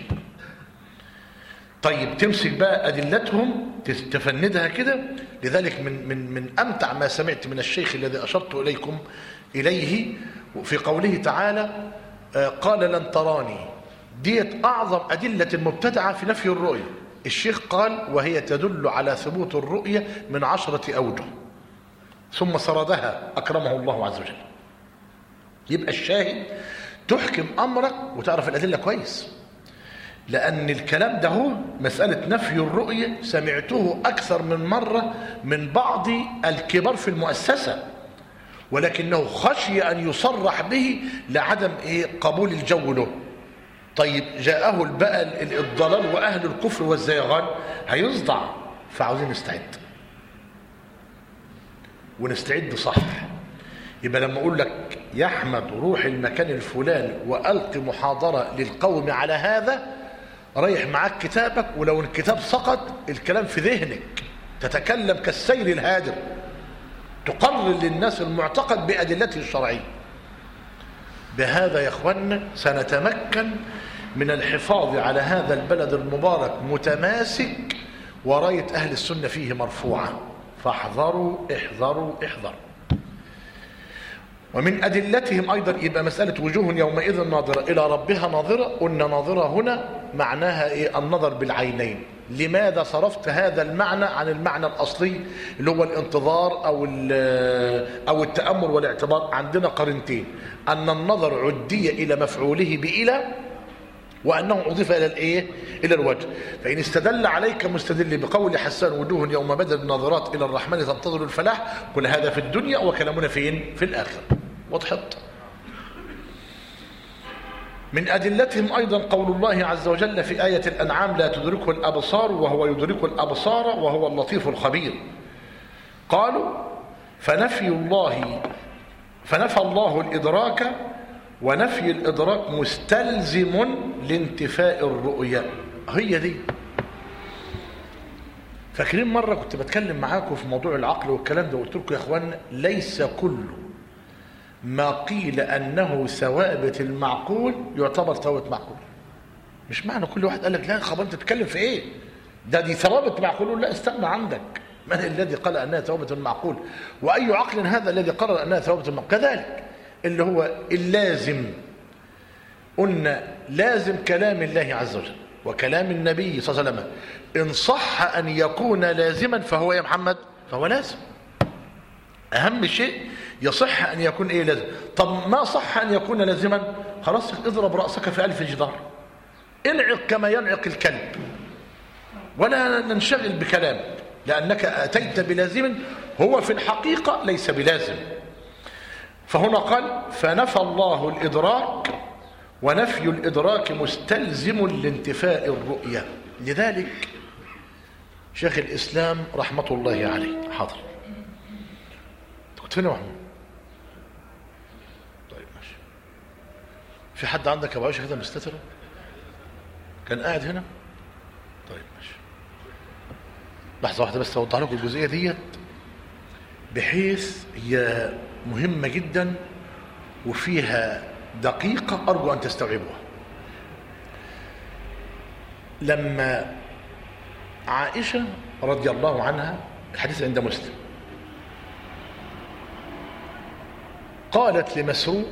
[SPEAKER 1] طيب تمسك بقى أدلتهم تفندها كده. لذلك من من من أمتع ما سمعت من الشيخ الذي أشرت إليكم إليه في قوله تعالى قال لن تراني، ديت أعظم أدلة المبتدعة في نفي الرؤية. الشيخ قال وهي تدل على ثبوت الرؤية من عشرة أوجه، ثم سردها أكرمه الله عز وجل. يبقى الشاهد تحكم أمرك وتعرف الأدلة كويس، لأن الكلام ده هو مسألة نفي الرؤية سمعته أكثر من مرة من بعض الكبار في المؤسسة، ولكنه خشي أن يصرح به لعدم إيه قبول الجو له. طيب جاءه بقى الضلال وأهل الكفر والزيغان هيصدع، فعاوزين نستعد ونستعد صح. يبقى لما أقول لك يا أحمد روح المكان الفلاني وألقي محاضرة للقوم على هذا، ريح معاك كتابك، ولو الكتاب سقط الكلام في ذهنك، تتكلم كالسيل الهادر، تقرر للناس المعتقد بأدلته الشرعية. بهذا يا اخوانا سنتمكن من الحفاظ على هذا البلد المبارك متماسك، وراية أهل السنة فيه مرفوعة. فاحذروا احذروا احذروا. ومن أدلتهم أيضا يبقى مسألة وجوه يومئذ ناظرة إلى ربها ناظرة. قلنا ناظرة هنا معناها إيه؟ النظر بالعينين. لماذا صرفت هذا المعنى عن المعنى الأصلي اللي هو الانتظار أو أو التأمل والاعتبار؟ عندنا قرنتين، أن النظر عدي إلى مفعوله بإلى، وأنه أضيف إلى الإيه؟ إلى الوجه. فإن استدل عليك مستدل بقول حسان وجوه يوم بدر الناظرات إلى الرحمن تنتظر الفلاح، كل هذا في الدنيا وكلامنا فين؟ في الآخرة. وضحت؟ من أدلتهم أيضا قول الله عز وجل في آية الأنعام لا تدركه الأبصار وهو يدرك الأبصار وهو اللطيف الخبير. قالوا فنفي الله فنفى الله الإدراك، ونفي الإدراك مستلزم لانتفاء الرؤية. هي دي. فاكرين مرة كنت بتكلم معاكم في موضوع العقل والكلام ده، قلت لكم يا اخوانا ليس كل ما قيل أنه ثوابت المعقول يعتبر ثوابت معقول. مش معنى كل واحد قال لك لا خبر انت بتتكلم في ايه؟ ده دي ثوابت معقول. لا استنى، عندك من الذي قال أنها ثوابت المعقول؟ وأي عقل هذا الذي قرر أنها ثوابت المعقول؟ كذلك اللي هو اللازم، قلنا لازم كلام الله عز وجل وكلام النبي صلى الله عليه وسلم إن صح أن يكون لازما فهو يا محمد فهو لازم. أهم شيء يصح أن يكون إيه؟ لازم. طب ما صح أن يكون لازما؟ خلاص اضرب رأسك في ألف جدار، انعق كما ينعق الكلب، ولا ننشغل بكلام، لأنك أتيت بلازم هو في الحقيقة ليس بلازم. فهنا قال فنفى الله الإدراك، ونفي الإدراك مستلزم لانتفاء الرؤية. لذلك شيخ الإسلام رحمة الله عليه حاضر. كنت فين يا محمود؟ طيب ماشي. في حد عندك ابو عيشه كده مستتره؟ كان قاعد هنا؟ طيب ماشي. لحظه واحده بس اوضح لكم الجزئيه ديت بحيث هي مهمه جدا وفيها دقيقه ارجو ان تستوعبوها. لما عائشه رضي الله عنها، الحديث عند مسلم، قالت لمسروق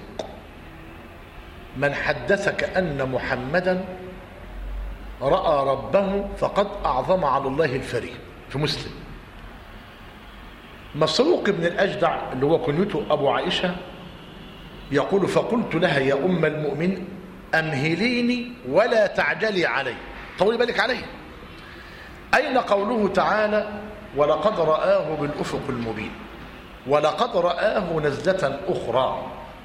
[SPEAKER 1] من حدثك أن محمدا رأى ربه فقد أعظم على الله الفري، في مسلم. مسروق بن الأجدع اللي هو كنيته أبو عائشة يقول فقلت لها يا أم المؤمن أمهليني ولا تعجلي علي، طولي بالك علي. أين قوله تعالى ولقد رآه بالأفق المبين؟ ولقد رآه نزلة أخرى.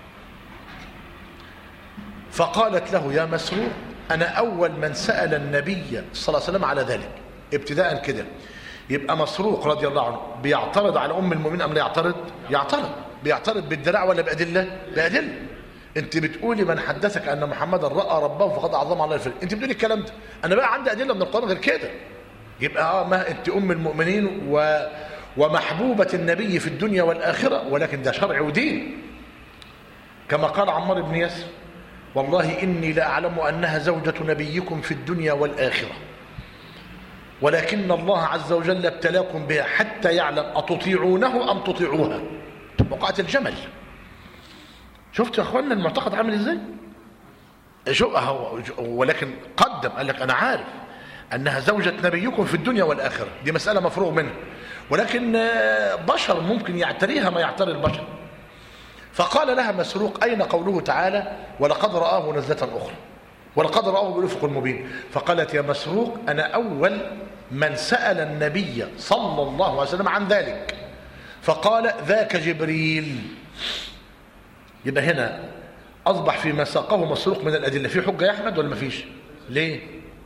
[SPEAKER 1] فقالت له يا مسروق أنا أول من سأل النبي صلى الله عليه وسلم على ذلك. ابتداء كده يبقى مسروق رضي الله عنه بيعترض على أم المؤمنين أم لا يعترض؟ يعترض. بيعترض بالدراع ولا بأدلة؟ بأدلة. أنت بتقولي من حدثك أن محمدا رأى ربه فقد أعظم على الفرق، أنت بتقولي الكلام ده، أنا بقى عندي أدلة من القرآن غير كده. يبقى آه ما أنت أم المؤمنين و ومحبوبة النبي في الدنيا والآخرة، ولكن ده شرع ودين. كما قال عمار بن ياسر والله إني لأعلم أنها زوجة نبيكم في الدنيا والآخرة، ولكن الله عز وجل ابتلاكم بها حتى يعلم أتطيعونه أم تطيعوها. وقعة الجمل. شفتوا يا أخوانا المعتقد عامل إزاي؟ شو ولكن قدم قال لك أنا عارف أنها زوجة نبيكم في الدنيا والآخرة، دي مسألة مفروغ منها، ولكن بشر ممكن يعتريها ما يعتري البشر. فقال لها مسروق أين قوله تعالى ولقد رآه نزلة أخرى ولقد رآه بالأفق المبين؟ فقالت يا مسروق أنا أول من سأل النبي صلى الله عليه وسلم عن ذلك، فقال ذاك جبريل. يبقى هنا أصبح فيما ساقه مسروق من الأدلة في حجة يا أحمد ولا ما فيش؟ ليه؟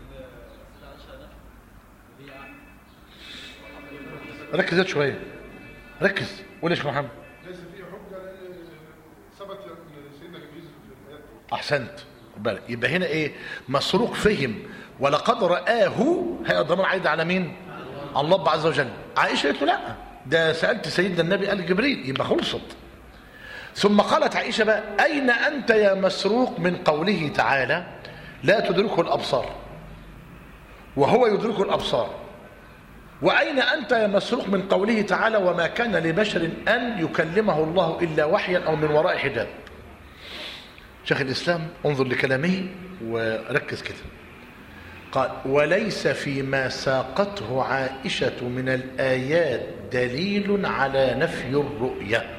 [SPEAKER 1] ركز زاد شوية، ركز. قول يا محمد.
[SPEAKER 2] لازم في حجة لأن ثبت ان سيدنا جبريل في الآيات.
[SPEAKER 1] أحسنت. بالك يبقى هنا إيه؟ مسروق فهم ولقد رآه، هي الضمان عايد على مين؟ الله عز وجل. عائشة قالت له لا ده سألت سيدنا النبي قال جبريل، يبقى خلصت. ثم قالت عائشة بقى أين أنت يا مسروق من قوله تعالى لا تدركه الأبصار وهو يدرك الأبصار وأين أنت يا مسروق من قوله تعالى وما كان لبشر أن يكلمه الله إلا وحيا أو من وراء حجاب؟ شيخ الإسلام انظر لكلامه وركز كده، قال وليس فيما ساقته عائشة من الآيات دليل على نفي الرؤية.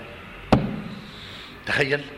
[SPEAKER 1] تخيل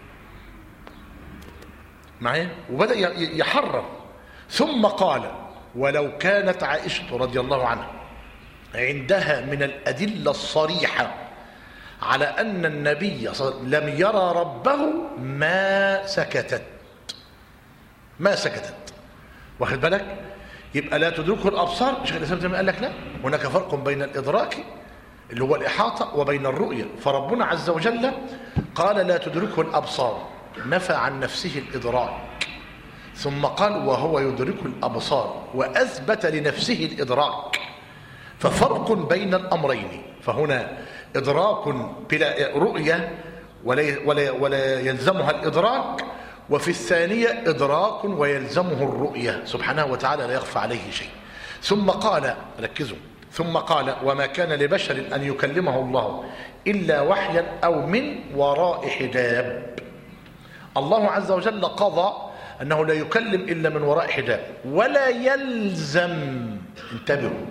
[SPEAKER 1] معايا، وبدأ يحرر. ثم قال ولو كانت عائشة رضي الله عنها عندها من الأدلة الصريحة على أن النبي صلى الله عليه وسلم لم يرى ربه ما سكتت ما سكتت واخد بالك؟ يبقى لا تدركه الأبصار. شيخ الإسلام زي ما قال لك لا، هناك فرق بين الإدراك اللي هو الإحاطة وبين الرؤية. فربنا عز وجل قال لا تدركه الأبصار، نفى عن نفسه الإدراك، ثم قال وهو يدرك الأبصار وأثبت لنفسه الإدراك. ففرق بين الأمرين، فهنا إدراك بلا رؤية ولا, ولا, ولا يلزمها الإدراك، وفي الثانية إدراك ويلزمه الرؤية سبحانه وتعالى لا يخفى عليه شيء. ثم قال ركزوا، ثم قال وما كان لبشر أن يكلمه الله إلا وحيا أو من وراء حجاب. الله عز وجل قضى أنه لا يكلم إلا من وراء حجاب، ولا يلزم انتبهوا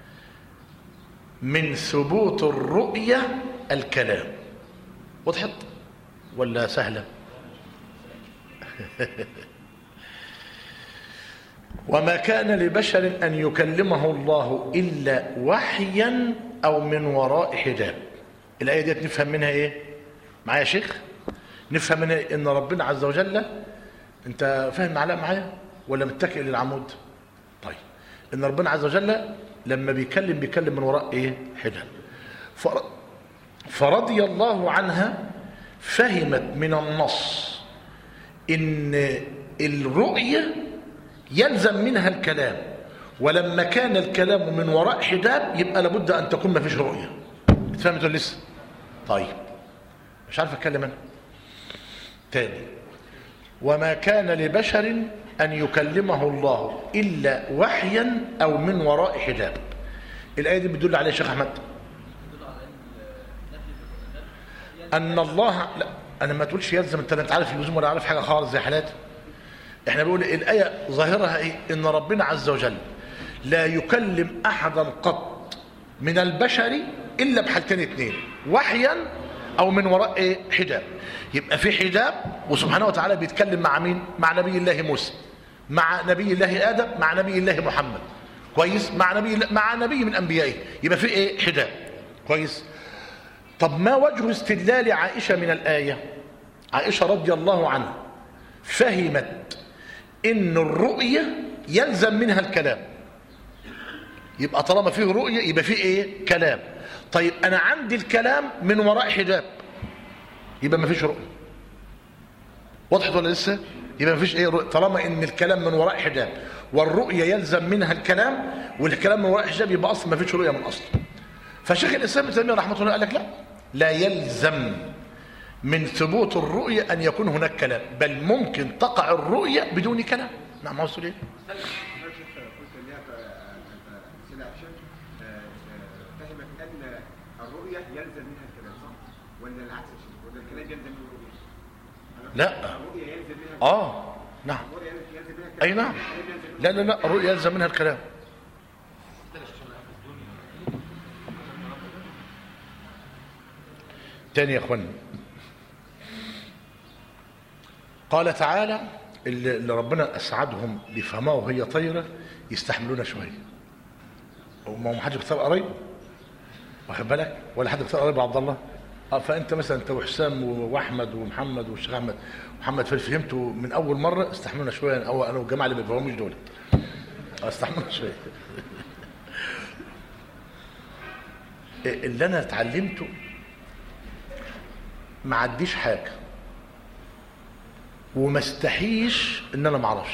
[SPEAKER 1] من ثبوت الرؤية الكلام. وضحت ولا سهلة؟ وما كان لبشر أن يكلمه الله إلا وحيا أو من وراء حجاب. الآية دي نفهم منها إيه معايا يا شيخ؟ نفهم منها إن ربنا عز وجل، أنت فاهم معلقة معايا ولا متكئ للعمود؟ طيب، إن ربنا عز وجل لما بيكلم بيكلم من وراء إيه؟ حجاب. فرضي الله عنها فهمت من النص إن الرؤية يلزم منها الكلام، ولما كان الكلام من وراء حجاب يبقى لابد أن تكون ما فيش رؤية. اتفهمت ولا لسه؟ طيب مش عارف أتكلم أنا تاني. وما كان لبشر أن يكلمه الله إلا وحيا أو من وراء حجاب. الآية دي بتدل على شيخ أحمد أن الله، لا أنا ما تقولش يلزم، أنت لا عارف اللزوم ولا عارف حاجة خالص زي حالات. احنا بنقول الآية ظاهرها إيه؟ إن ربنا عز وجل لا يكلم أحدا قط من البشر إلا بحالتين اثنين، وحيا أو من وراء إيه؟ حجاب. يبقى في حجاب، وسبحانه وتعالى بيتكلم مع مين؟ مع نبي الله موسى، مع نبي الله آدم، مع نبي الله محمد، كويس، مع نبي مع نبي من أنبيائه. يبقى في إيه؟ حجاب، كويس. طب ما وجه استدلال عائشة من الآية؟ عائشة رضي الله عنها فهمت إن الرؤية يلزم منها الكلام، يبقى طالما فيه رؤية يبقى فيه إيه؟ كلام. طيب أنا عندي الكلام من وراء حجاب، يبقى ما فيش رؤية. وضحت ولا لسه؟ يبقى ما فيش إيه رؤية، طالما إن الكلام من وراء حجاب والرؤية يلزم منها الكلام، والكلام من وراء حجاب يبقى أصلا ما فيش رؤية من أصل. فشيخ الإسلام ابن تيمية رحمه الله قال لك لا، لا يلزم من ثبوت الرؤية أن يكون هناك كلام، بل ممكن تقع الرؤية بدون كلام. نعم ما وصل إيه؟
[SPEAKER 3] فهمت أن الرؤية يلزم منها الكلام، صح؟ ولا العكس؟ ولا الكلام يلزم منه الرؤية؟
[SPEAKER 1] لا.
[SPEAKER 3] الرؤية يلزم منها
[SPEAKER 1] آه نعم.
[SPEAKER 3] الرؤية يلزم منها الكلام.
[SPEAKER 1] أي نعم. لا لا لا، الرؤية يلزم منها الكلام. تاني يا اخوان، قال تعالى اللي ربنا اسعدهم بفهمها وهي طايره يستحملونا شويه. وما هو حد بيختار قرايبه، واخد بالك؟ ولا حد بيختار قرايبه عبد الله؟ اه فانت مثلا انت وحسام واحمد ومحمد والشيخ احمد ومحمد فهمتوا من اول مره، استحملونا شويه. او انا والجماعه اللي ما بيفهموش دول استحملونا شويه. اللي انا اتعلمته ما عديش حاجه وما استحيش ان انا ما اعرفش.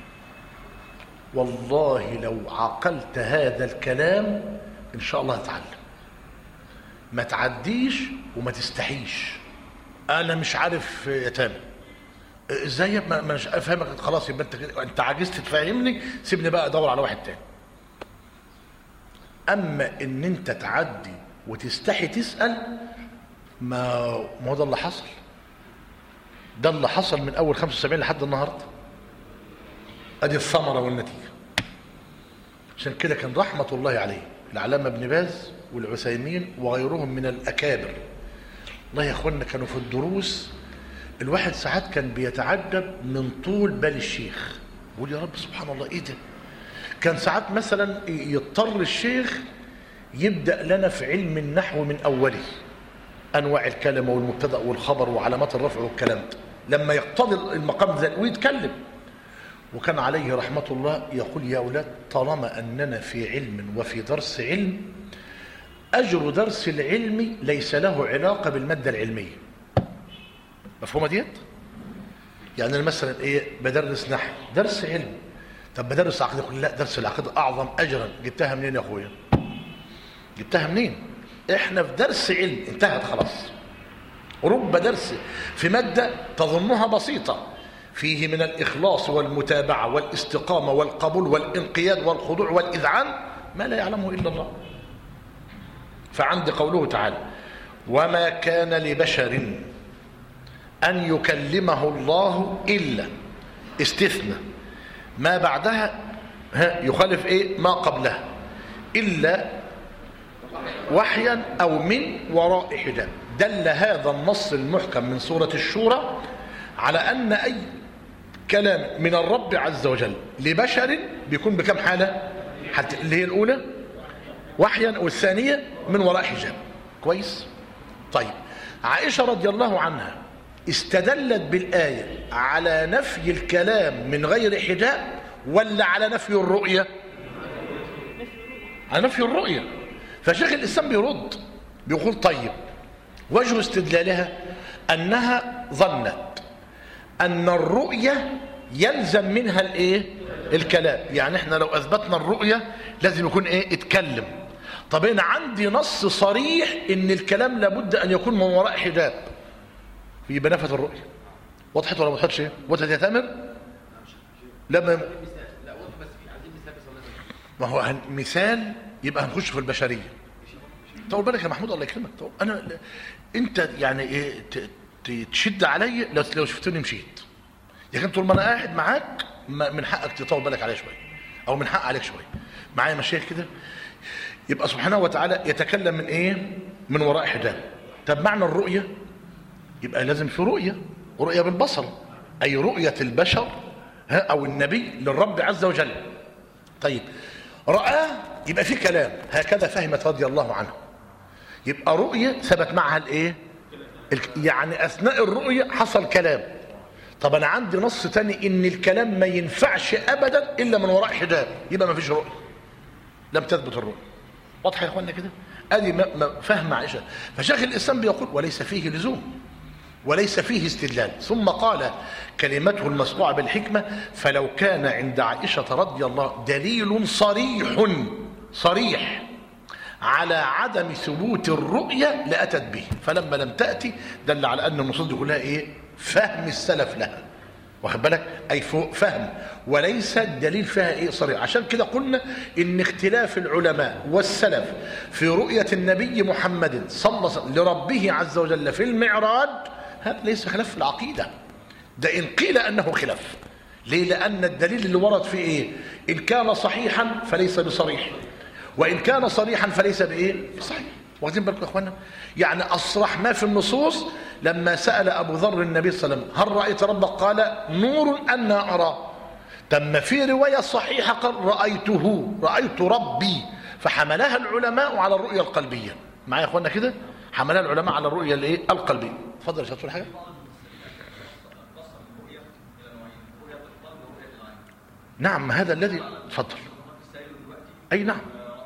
[SPEAKER 1] والله لو عقلت هذا الكلام ان شاء الله هتعلم. ما تعديش وما تستحيش. انا مش عارف يا تامر ازاي ما مش افهمك، خلاص يبقى انت انت عاجزت تفهمني، سيبني بقى ادور على واحد تاني. اما ان انت تعدي وتستحي تسأل، ما ما هو ده اللي حصل، ده اللي حصل من اول خمسة وسبعين لحد النهارده. ادي الثمره والنتيجه. عشان كده كان رحمه الله عليه العلامه ابن باز والعثيمين وغيرهم من الاكابر، والله يا اخوانا كانوا في الدروس الواحد ساعات كان بيتعجب من طول بال الشيخ، يقول يا رب سبحان الله ايه ده. كان ساعات مثلا يضطر الشيخ يبدا لنا في علم النحو من اوله، انواع الكلمه والمبتدا والخبر وعلامات الرفع والكلام ده، لما يقتضي المقام ذلك ويتكلم. وكان عليه رحمه الله يقول يا اولاد طالما اننا في علم وفي درس علم، اجر درس العلم ليس له علاقه بالماده العلميه. مفهومه ديت؟ يعني انا مثلا ايه بدرس نحو درس علم، طب بدرس عقيده، يقول لا درس العقيده اعظم اجرا. جبتها منين يا اخويا؟ جبتها منين؟ احنا في درس علم انتهت خلاص. رب درس في ماده تظنها بسيطه فيه من الاخلاص والمتابعه والاستقامه والقبول والانقياد والخضوع والاذعان ما لا يعلمه الا الله. فعند قوله تعالى وما كان لبشر ان يكلمه الله الا، استثنى ما بعدها ها يخالف ايه ما قبلها، الا وحيا او من وراء حجاب. دل هذا النص المحكم من سورة الشورى على ان اي كلام من الرب عز وجل لبشر بيكون بكم حالة؟ حتى اللي هي الاولى وحيا والثانية من وراء حجاب. كويس؟ طيب عائشة رضي الله عنها استدلت بالآية على نفي الكلام من غير حجاب ولا على نفي الرؤية؟ على نفي الرؤية. فشيخ الإسلام بيرد بيقول طيب وجه استدلالها أنها ظنت أن الرؤية يلزم منها الإيه؟ الكلام. يعني احنا لو أثبتنا الرؤية لازم يكون إيه؟ اتكلم. طب أنا عندي نص صريح إن الكلام لابد أن يكون من وراء حجاب، يبقى نفت الرؤية. وضحت ولا ما وضحتش؟ وضحت يا تامر؟ لما ما هو مثال يبقى هنخش في البشريه. طول بالك يا محمود الله يكرمك. طول انا انت يعني ايه تشد عليا لو لو شفتني مشيت، لكن طول ما انا قاعد معاك من حقك تطول بالك عليا شويه، او من حق عليك شويه. معايا مشايخ كده يبقى سبحانه وتعالى يتكلم من ايه؟ من وراء حجاب. طب معنى الرؤيه يبقى لازم في رؤيه، رؤيه بالبصر، اي رؤيه البشر ها او النبي للرب عز وجل. طيب رآه يبقى في كلام، هكذا فهمت رضي الله عنه. يبقى رؤية ثبت معها الايه؟ يعني اثناء الرؤية حصل كلام. طب انا عندي نص تاني ان الكلام ما ينفعش ابدا الا من وراء حجاب، يبقى ما فيش رؤية، لم تثبت الرؤية. واضحه يا اخوانا كده؟ ادي فهم عائشة. فشيخ الاسلام بيقول وليس فيه لزوم وليس فيه استدلال. ثم قال كلمته المسطوعة بالحكمة فلو كان عند عائشة رضي الله دليل صريح صريح على عدم ثبوت الرؤية لأتت به، فلما لم تأتي دل على أن النصوص دي كلها إيه؟ فهم السلف لها، واخد بالك؟ أي فهم وليس الدليل فيها إيه؟ صريح. عشان كده قلنا إن اختلاف العلماء والسلف في رؤية النبي محمد صلى الله عليه وسلم لربه عز وجل في المعراج هذا ليس خلاف في العقيدة، ده إن قيل أنه خلاف. ليه؟ لأن الدليل اللي ورد فيه إيه؟ إن كان صحيحا فليس بصريح، وإن كان صريحا فليس بإيه؟ بصحيح. واخدين بالكم يا اخوانا؟ يعني أصرح ما في النصوص. لما سأل أبو ذر النبي صلى الله عليه وسلم هل رأيت ربك؟ قال نور أنا أرى. تم في رواية صحيحة قال رأيته رأيت ربي، فحملها العلماء على الرؤية القلبية. معايا يا اخوانا كده؟ حملها العلماء على الرؤية الايه؟ القلبية. اتفضل يا شيخ تقول حاجة؟ نعم هذا الذي اتفضل. اي نعم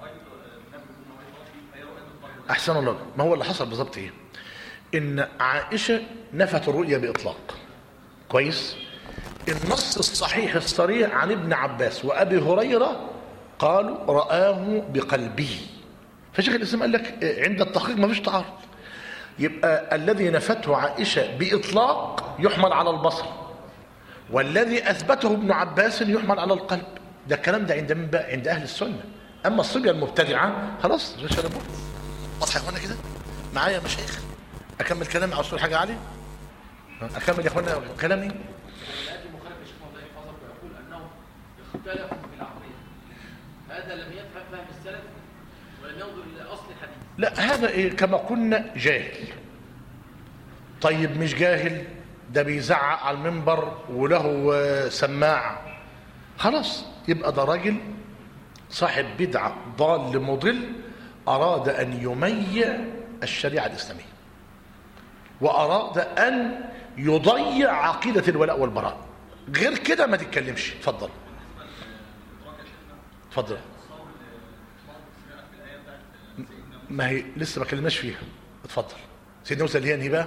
[SPEAKER 1] احسن الله. ما هو اللي حصل بالظبط ايه؟ ان عائشة نفت الرؤية باطلاق. كويس؟ النص الصحيح الصريح عن ابن عباس وابي هريرة قالوا رآه بقلبه. فشيخ الاسلام قال لك عند التحقيق ما فيش تعارض. يبقى الذي نفته عائشة باطلاق يحمل على البصر، والذي اثبته ابن عباس يحمل على القلب. ده الكلام ده عند من بقى؟ عند اهل السنة. اما الصبيه المبتدعه خلاص مش هنبوظ. واضح يا اخوانا كده معايا يا مشايخ؟ اكمل كلامي على حاجه علي؟ اكمل يا اخوانا كلامي؟
[SPEAKER 4] الآتي مخالف الشيخ الله يحفظه ويقول أنهم اختلفوا في العقلية، هذا لم يفهم فهم السلف ولم ينظر إلى أصل الحديث.
[SPEAKER 1] لا هذا إيه كما قلنا جاهل. طيب مش جاهل، ده بيزعق على المنبر وله سماع، خلاص يبقى ده راجل صاحب بدعة ضال مضل أراد أن يميع الشريعة الإسلامية وأراد أن يضيع عقيدة الولاء والبراء. غير كده ما تتكلمش. اتفضل اتفضل. ما هي لسه ما كلمناش فيها. اتفضل. سيدنا موسى اللي هي بقى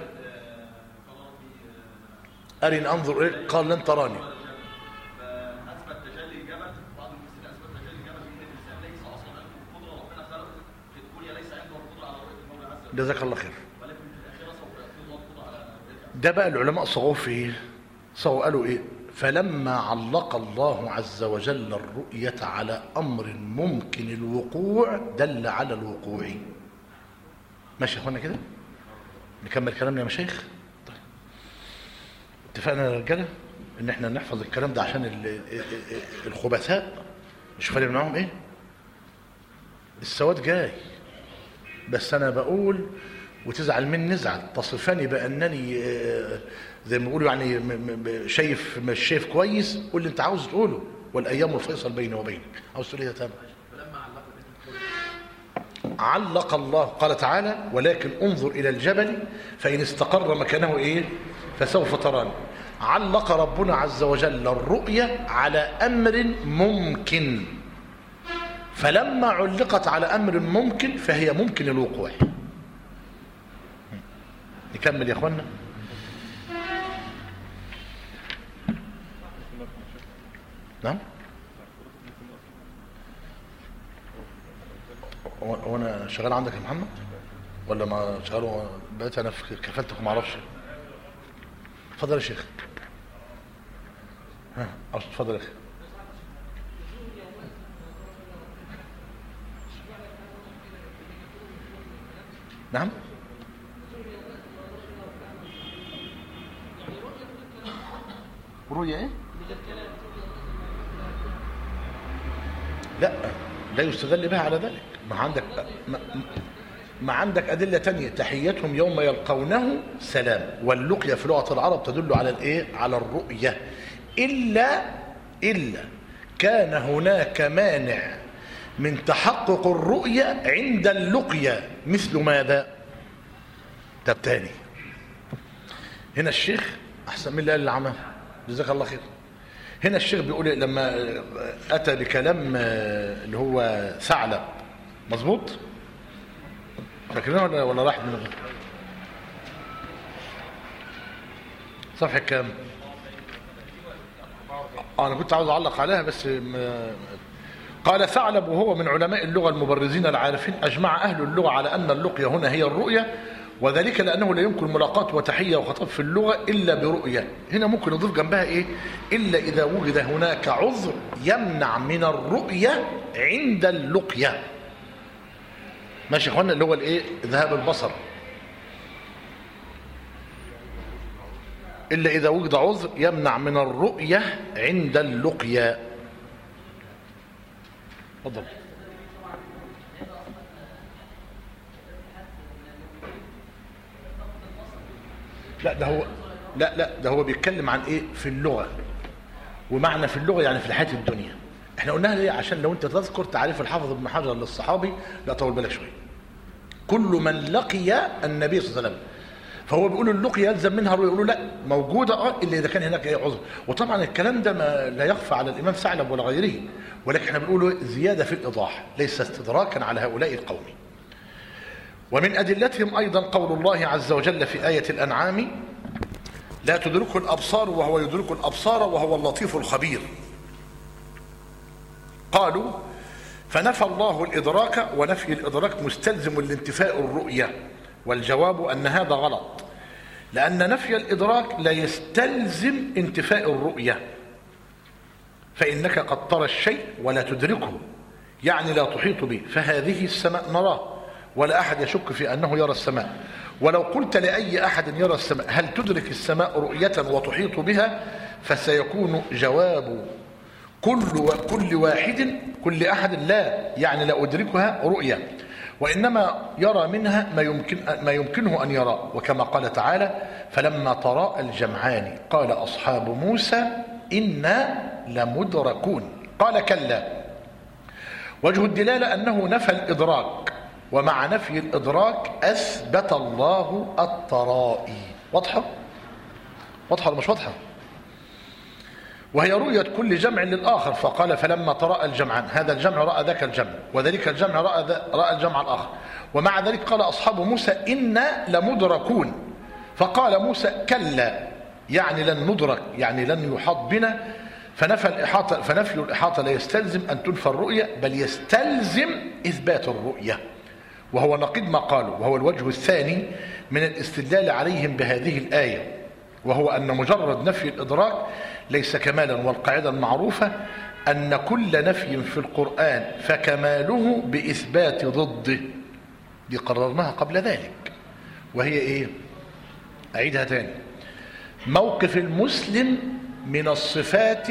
[SPEAKER 1] أرني أنظر إليك قال لن تراني.
[SPEAKER 5] فأثبت تجلي الجبل، بعض المفسرين أثبت تجلي الجبل في إن الإنسان ليس أصلا عنده القدرة، ربنا خلقه في الدنيا ليس عنده القدرة على رؤية المولى عز وجل.
[SPEAKER 1] جزاك الله خير.
[SPEAKER 5] ولكن في الآخرة سوف يكون له القدرة على رؤيته.
[SPEAKER 1] ده بقى العلماء صغوا في إيه؟ صغوا قالوا إيه؟ فلما علق الله عز وجل الرؤية على أمر ممكن الوقوع دل على الوقوع. ماشي يا اخوانا كده؟ نكمل كلامنا يا مشايخ؟ طيب. اتفقنا يا رجاله ان احنا نحفظ الكلام ده عشان الخبثاء مش فارق معاهم ايه؟ السواد جاي، بس انا بقول وتزعل مني نزعل، تصفني بانني زي ما بيقولوا يعني شايف مش شايف كويس، قول اللي انت عاوز تقوله، والايام الفيصل بيني وبينك. عاوز تقول ايه يا تامر؟ علق الله قال تعالى ولكن انظر إلى الجبل فإن استقر مكانه إيه فسوف تراني. علق ربنا عز وجل الرؤية على أمر ممكن، فلما علقت على أمر ممكن فهي ممكن الوقوع. نكمل يا أخوانا. نعم. هو انا شغال عندك يا محمد ولا ما شغال؟ بقيت انا في كفالتك وما اعرفش. اتفضل يا شيخ. ها اتفضل يا اخي. نعم. رؤيا ايه؟ لا لا يستدل بها على ذلك. ما عندك ما, ما عندك أدلة تانية. تحيتهم يوم يلقونه سلام، واللقيا في لغة العرب تدل على الايه؟ على الرؤية. إلا إلا كان هناك مانع من تحقق الرؤية عند اللقيا، مثل ماذا؟ طب تاني هنا الشيخ أحسن من اللي قال العمى جزاك الله خير. هنا الشيخ بيقول لما أتى بكلام اللي هو ثعلب، مظبوط؟ فاكرينه ولا ولا راح من صفحة كام؟ أنا كنت عاوز أعلق عليها بس م... قال ثعلب وهو من علماء اللغة المبرزين العارفين أجمع أهل اللغة على أن اللقية هنا هي الرؤية، وذلك لأنه لا يمكن ملاقاة وتحية وخطاب في اللغة إلا برؤية. هنا ممكن نضيف جنبها إيه؟ إلا إذا وجد هناك عذر يمنع من الرؤية عند اللقية. ماشي يا إخوانا؟ اللي هو الإيه؟ ذهاب البصر. إلا إذا وجد عذر يمنع من الرؤية عند اللقية. اتفضل. لا ده هو لا لا ده هو بيتكلم عن ايه في اللغة، ومعنى في اللغة يعني في الحياة الدنيا. احنا قلناها ليه؟ عشان لو انت تذكر تعريف الحافظ ابن حجر للصحابي، لا طول بالك شويه. كل من لقي النبي صلى الله عليه وسلم، فهو بيقول اللقي يلزم منها رؤيا، يقولوا لا موجوده اه الا اذا كان هناك ايه عذر. وطبعا الكلام ده ما لا يخفى على الامام ثعلب ولا غيره، ولكن احنا بنقوله زياده في الايضاح ليس استدراكا على هؤلاء القوم. ومن ادلتهم ايضا قول الله عز وجل في ايه الانعام لا تدركه الابصار وهو يدرك الابصار وهو اللطيف الخبير. قالوا فنفى الله الادراك، ونفي الادراك مستلزم لانتفاء الرؤيه، والجواب ان هذا غلط، لان نفي الادراك لا يستلزم انتفاء الرؤيه، فانك قد ترى الشيء ولا تدركه، يعني لا تحيط به، فهذه السماء نراه ولا أحد يشك في أنه يرى السماء. ولو قلت لأي أحد يرى السماء هل تدرك السماء رؤية وتحيط بها، فسيكون جواب كل كل واحد كل أحد لا، يعني لا أدركها رؤية، وإنما يرى منها ما يمكن ما يمكنه أن يرى. وكما قال تعالى: فلما تراءى الجمعان قال أصحاب موسى إنا لمدركون، قال كلا. وجه الدلالة أنه نفى الإدراك، ومع نفي الإدراك أثبت الله الترائي. واضحة؟ واضحة ولا مش واضحة؟ وهي رؤية كل جمع للآخر، فقال فلما تراءى الجمعان، هذا الجمع رأى ذاك الجمع، وذلك الجمع رأى, رأى الجمع الآخر. ومع ذلك قال أصحاب موسى إنا لمدركون، فقال موسى كلا، يعني لن ندرك، يعني لن يحاط بنا. فنفى الإحاطة فنفي الإحاطة لا يستلزم أن تنفى الرؤية، بل يستلزم إثبات الرؤية، وهو نقيض ما قالوا. وهو الوجه الثاني من الاستدلال عليهم بهذه الآية، وهو أن مجرد نفي الإدراك ليس كمالا. والقاعدة المعروفة أن كل نفي في القرآن فكماله بإثبات ضده، دي قررناها قبل ذلك، وهي إيه؟ أعيدها تاني: موقف المسلم من الصفات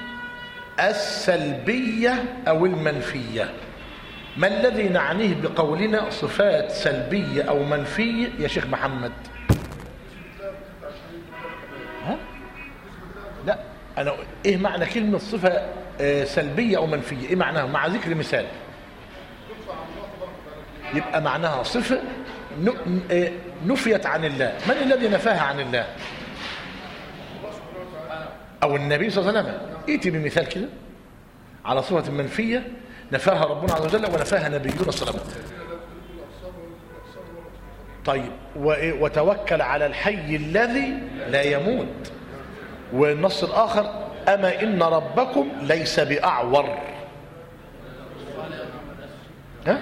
[SPEAKER 1] السلبية أو المنفية. ما الذي نعنيه بقولنا صفات سلبية أو منفية يا شيخ محمد؟ ها؟ لا، أنا إيه معنى كلمة صفة سلبية أو منفية؟ إيه معناها مع ذكر مثال؟ يبقى معناها صفة نفيت عن الله. من الذي نفاها عن الله؟ أو النبي صلى الله عليه وسلم. ائتي بمثال كده على صفة منفية نفاها ربنا عز وجل ونفاها نبينا صلى الله عليه وسلم. طيب، وتوكل على الحي الذي لا يموت. والنص الآخر: أما إن ربكم ليس بأعور. ها؟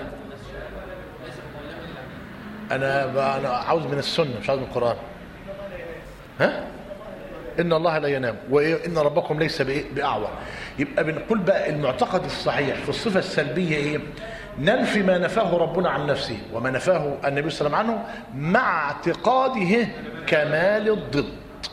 [SPEAKER 1] أنا أنا عاوز من السنة مش عاوز من القرآن. ها؟ إن الله لا ينام، وإن ربكم ليس بأعور. يبقى بنقول بقى المعتقد الصحيح في الصفة السلبية إيه؟ ننفي ما نفاه ربنا عن نفسه وما نفاه النبي صلى الله عليه وسلم عنه، مع اعتقاده كمال الضد.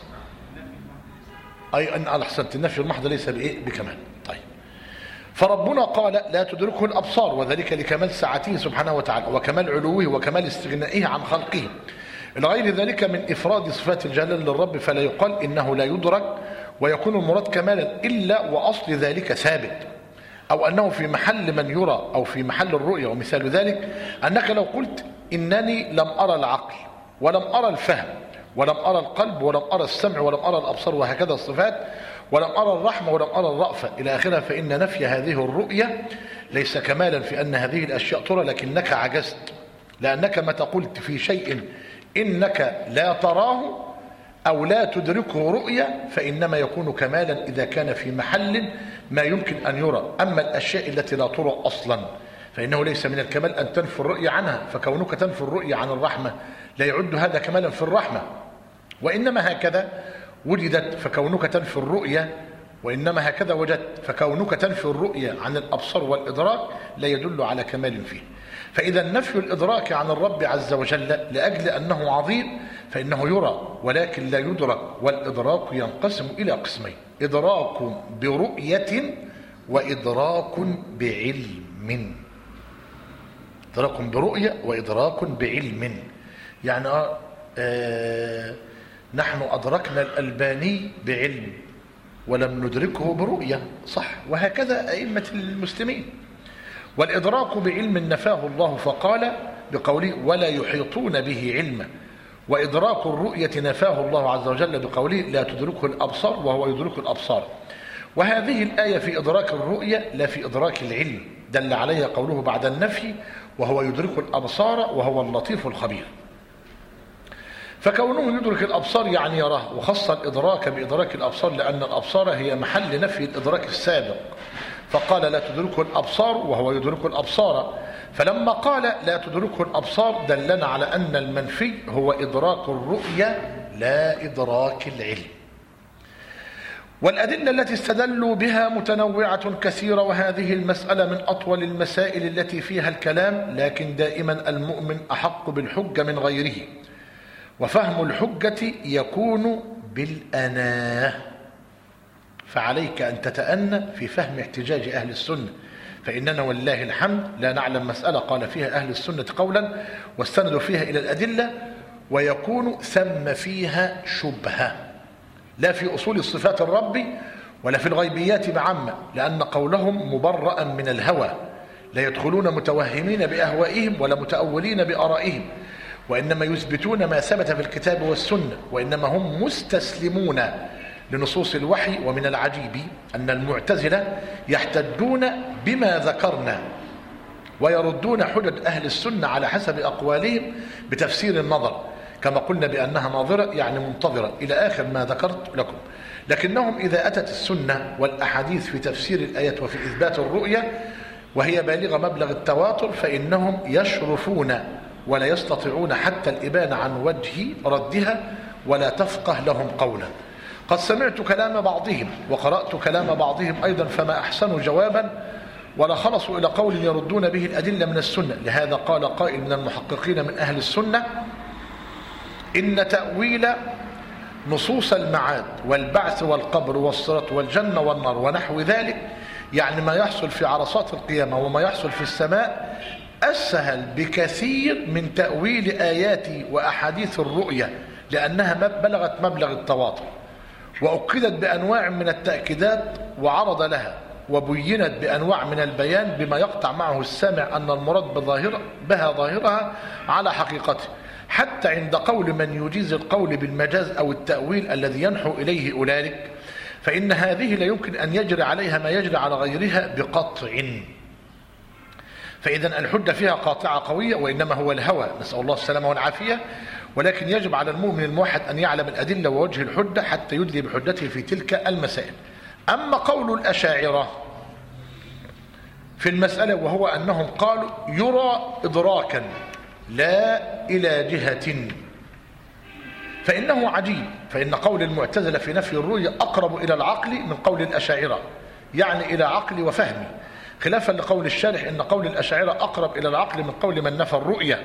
[SPEAKER 1] أي أن أحسنت، النفي المحض ليس بإيه؟ بكمال. طيب، فربنا قال لا تدركه الأبصار، وذلك لكمال سعته سبحانه وتعالى وكمال علوه وكمال استغنائه عن خلقه. لغير ذلك من إفراد صفات الجلال للرب فلا يقال إنه لا يدرك ويكون المراد كمالا إلا وأصل ذلك ثابت، أو أنه في محل من يرى أو في محل الرؤية. ومثال ذلك أنك لو قلت إنني لم أرى العقل ولم أرى الفهم ولم أرى القلب ولم أرى السمع ولم أرى الأبصار، وهكذا الصفات، ولم أرى الرحمة ولم أرى الرأفة إلى آخرها، فإن نفي هذه الرؤية ليس كمالا في أن هذه الأشياء ترى، لكنك عجزت، لأنك متى قلت في شيء إنك لا تراه أو لا تدركه رؤية فإنما يكون كمالا إذا كان في محل ما يمكن أن يرى. أما الأشياء التي لا ترى أصلا فإنه ليس من الكمال أن تنفي الرؤية عنها، فكونك تنفي الرؤية عن الرحمة لا يعد هذا كمالا في الرحمة، وإنما هكذا وجدت. فكونك تنفي الرؤية وإنما هكذا وجدت، فكونك تنفي الرؤية عن الأبصار والإدراك لا يدل على كمال فيه. فإذا نفي الإدراك عن الرب عز وجل لأجل أنه عظيم فإنه يرى ولكن لا يدرك. والإدراك ينقسم إلى قسمين: إدراك برؤية وإدراك بعلم. إدراك برؤية وإدراك بعلم، يعني آه نحن أدركنا الألباني بعلم ولم ندركه برؤية، صح؟ وهكذا أئمة المسلمين. والإدراك بعلم نفاه الله فقال بقوله ولا يحيطون به علما، وإدراك الرؤية نفاه الله عز وجل بقوله لا تدركه الأبصار وهو يدرك الأبصار. وهذه الآية في إدراك الرؤية لا في إدراك العلم، دل عليها قوله بعد النفي وهو يدرك الأبصار وهو اللطيف الخبير. فكونه يدرك الأبصار يعني يراه، وخص الإدراك بإدراك الأبصار لأن الأبصار هي محل نفي الإدراك السابق، فقال لا تدركه الأبصار وهو يدرك الأبصار. فلما قال لا تدركه الأبصار دلنا على أن المنفي هو إدراك الرؤية لا إدراك العلم. والأدلة التي استدلوا بها متنوعة كثيرة، وهذه المسألة من أطول المسائل التي فيها الكلام، لكن دائما المؤمن أحق بالحجة من غيره، وفهم الحجة يكون بالأناه، فعليك أن تتأنى في فهم احتجاج أهل السنة، فإننا والله الحمد لا نعلم مسألة قال فيها أهل السنة قولا واستندوا فيها إلى الأدلة ويكون ثم فيها شبهة، لا في أصول الصفات الرب ولا في الغيبيات بعامة، لأن قولهم مبرأ من الهوى، لا يدخلون متوهمين بأهوائهم ولا متأولين بآرائهم، وإنما يثبتون ما ثبت في الكتاب والسنة، وإنما هم مستسلمون لنصوص الوحي. ومن العجيب أن المعتزلة يحتجون بما ذكرنا ويردون حجج أهل السنة على حسب أقوالهم بتفسير النظر، كما قلنا بأنها ناظرة يعني منتظرة إلى آخر ما ذكرت لكم. لكنهم إذا أتت السنة والأحاديث في تفسير الآيات وفي إثبات الرؤية وهي بالغة مبلغ التواتر فإنهم يشرفون ولا يستطيعون حتى الإبانة عن وجه ردها ولا تفقه لهم قولا. قد سمعت كلام بعضهم وقرأت كلام بعضهم أيضا فما أحسنوا جوابا ولا خلصوا إلى قول يردون به الأدلة من السنة. لهذا قال قائل من المحققين من أهل السنة: إن تأويل نصوص المعاد والبعث والقبر والصراط والجنة والنار ونحو ذلك، يعني ما يحصل في عرصات القيامة وما يحصل في السماء، أسهل بكثير من تأويل آيات وأحاديث الرؤية، لأنها بلغت مبلغ التواتر وأكدت بأنواع من التأكيدات وعرض لها وبينت بأنواع من البيان بما يقطع معه السامع أن المراد بظاهر بها ظاهرها على حقيقته، حتى عند قول من يجيز القول بالمجاز أو التأويل الذي ينحو إليه أولئك، فإن هذه لا يمكن أن يجري عليها ما يجري على غيرها بقطع. فإذا الحجة فيها قاطعة قوية، وإنما هو الهوى، نسأل الله السلامة والعافية. ولكن يجب على المؤمن الموحد أن يعلم الأدلة ووجه الحجة حتى يدلي بحجته في تلك المسائل. أما قول الأشاعرة في المسألة وهو أنهم قالوا يرى إدراكا لا إلى جهة، فإنه عجيب، فإن قول المعتزلة في نفي الرؤية أقرب إلى العقل من قول الأشاعرة، يعني إلى عقل وفهمي، خلافا لقول الشارح إن قول الأشاعرة أقرب إلى العقل من قول من نفى الرؤية.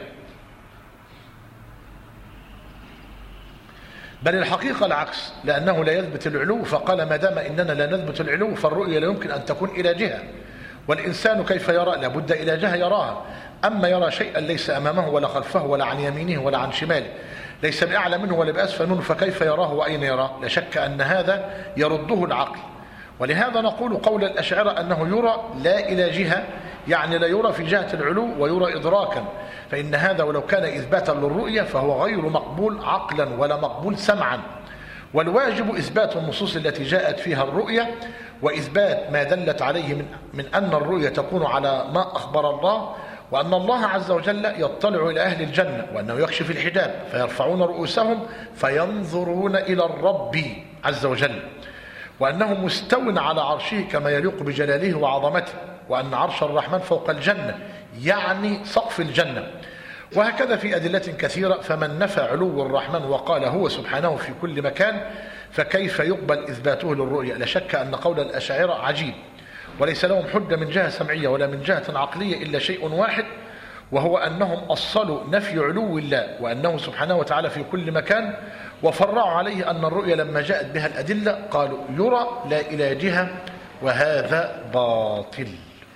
[SPEAKER 1] بل الحقيقة العكس، لأنه لا يثبت العلو، فقال ما دام إننا لا نثبت العلو فالرؤية لا يمكن أن تكون إلى جهة، والإنسان كيف يرى؟ لابد إلى جهة يراها، أما يرى شيئا ليس أمامه ولا خلفه ولا عن يمينه ولا عن شماله، ليس بأعلى منه ولا بأسفل منه، فكيف يراه وأين يراه؟ لا شك أن هذا يرده العقل. ولهذا نقول قول الأشاعرة أنه يرى لا إلى جهة، يعني لا يرى في جهة العلو ويرى إدراكا، فإن هذا ولو كان إثباتا للرؤية فهو غير مقبول عقلا ولا مقبول سمعا. والواجب إثبات النصوص التي جاءت فيها الرؤية وإثبات ما دلت عليه من, من أن الرؤية تكون على ما أخبر الله، وأن الله عز وجل يطلع إلى أهل الجنة وأنه يكشف الحجاب فيرفعون رؤوسهم فينظرون إلى الرب عز وجل، وأنه مستو على عرشه كما يليق بجلاله وعظمته، وأن عرش الرحمن فوق الجنة يعني سقف الجنة، وهكذا في أدلة كثيرة. فمن نفى علو الرحمن وقال هو سبحانه في كل مكان فكيف يقبل إثباته للرؤية؟ لا شك أن قول الأشاعرة عجيب، وليس لهم حجة من جهة سمعية ولا من جهة عقلية إلا شيء واحد، وهو أنهم أصلوا نفي علو الله وأنه سبحانه وتعالى في كل مكان، وفرعوا عليه أن الرؤية لما جاءت بها الأدلة قالوا يرى لا إلى جهة، وهذا باطل.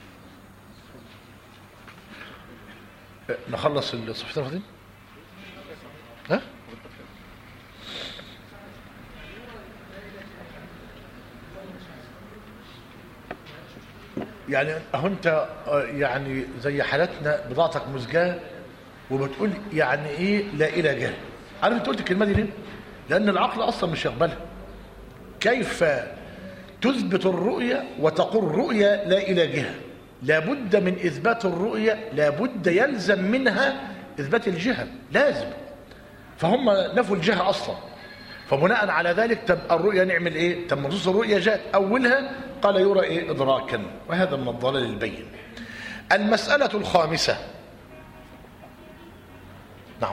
[SPEAKER 1] نخلص الصفتين فاضيين؟ ها؟ يعني اهو انت يعني زي حالتنا بضاعتك مزجاه وبتقول يعني ايه لا الى جهه. عارف انت قلت الكلمه دي ليه؟ لان العقل اصلا مش يقبلها. كيف تثبت الرؤيه وتقول رؤيه لا الى جهه؟ لابد من اثبات الرؤيه، لابد يلزم منها اثبات الجهه، لازم. فهم نفوا الجهه اصلا، فبناء على ذلك تبقى الرؤيه نعمل ايه؟ طب نصوص الرؤيه جاءت اولها قال يرى ايه؟ ادراكا، وهذا من الضلال البين. المساله الخامسه. نعم.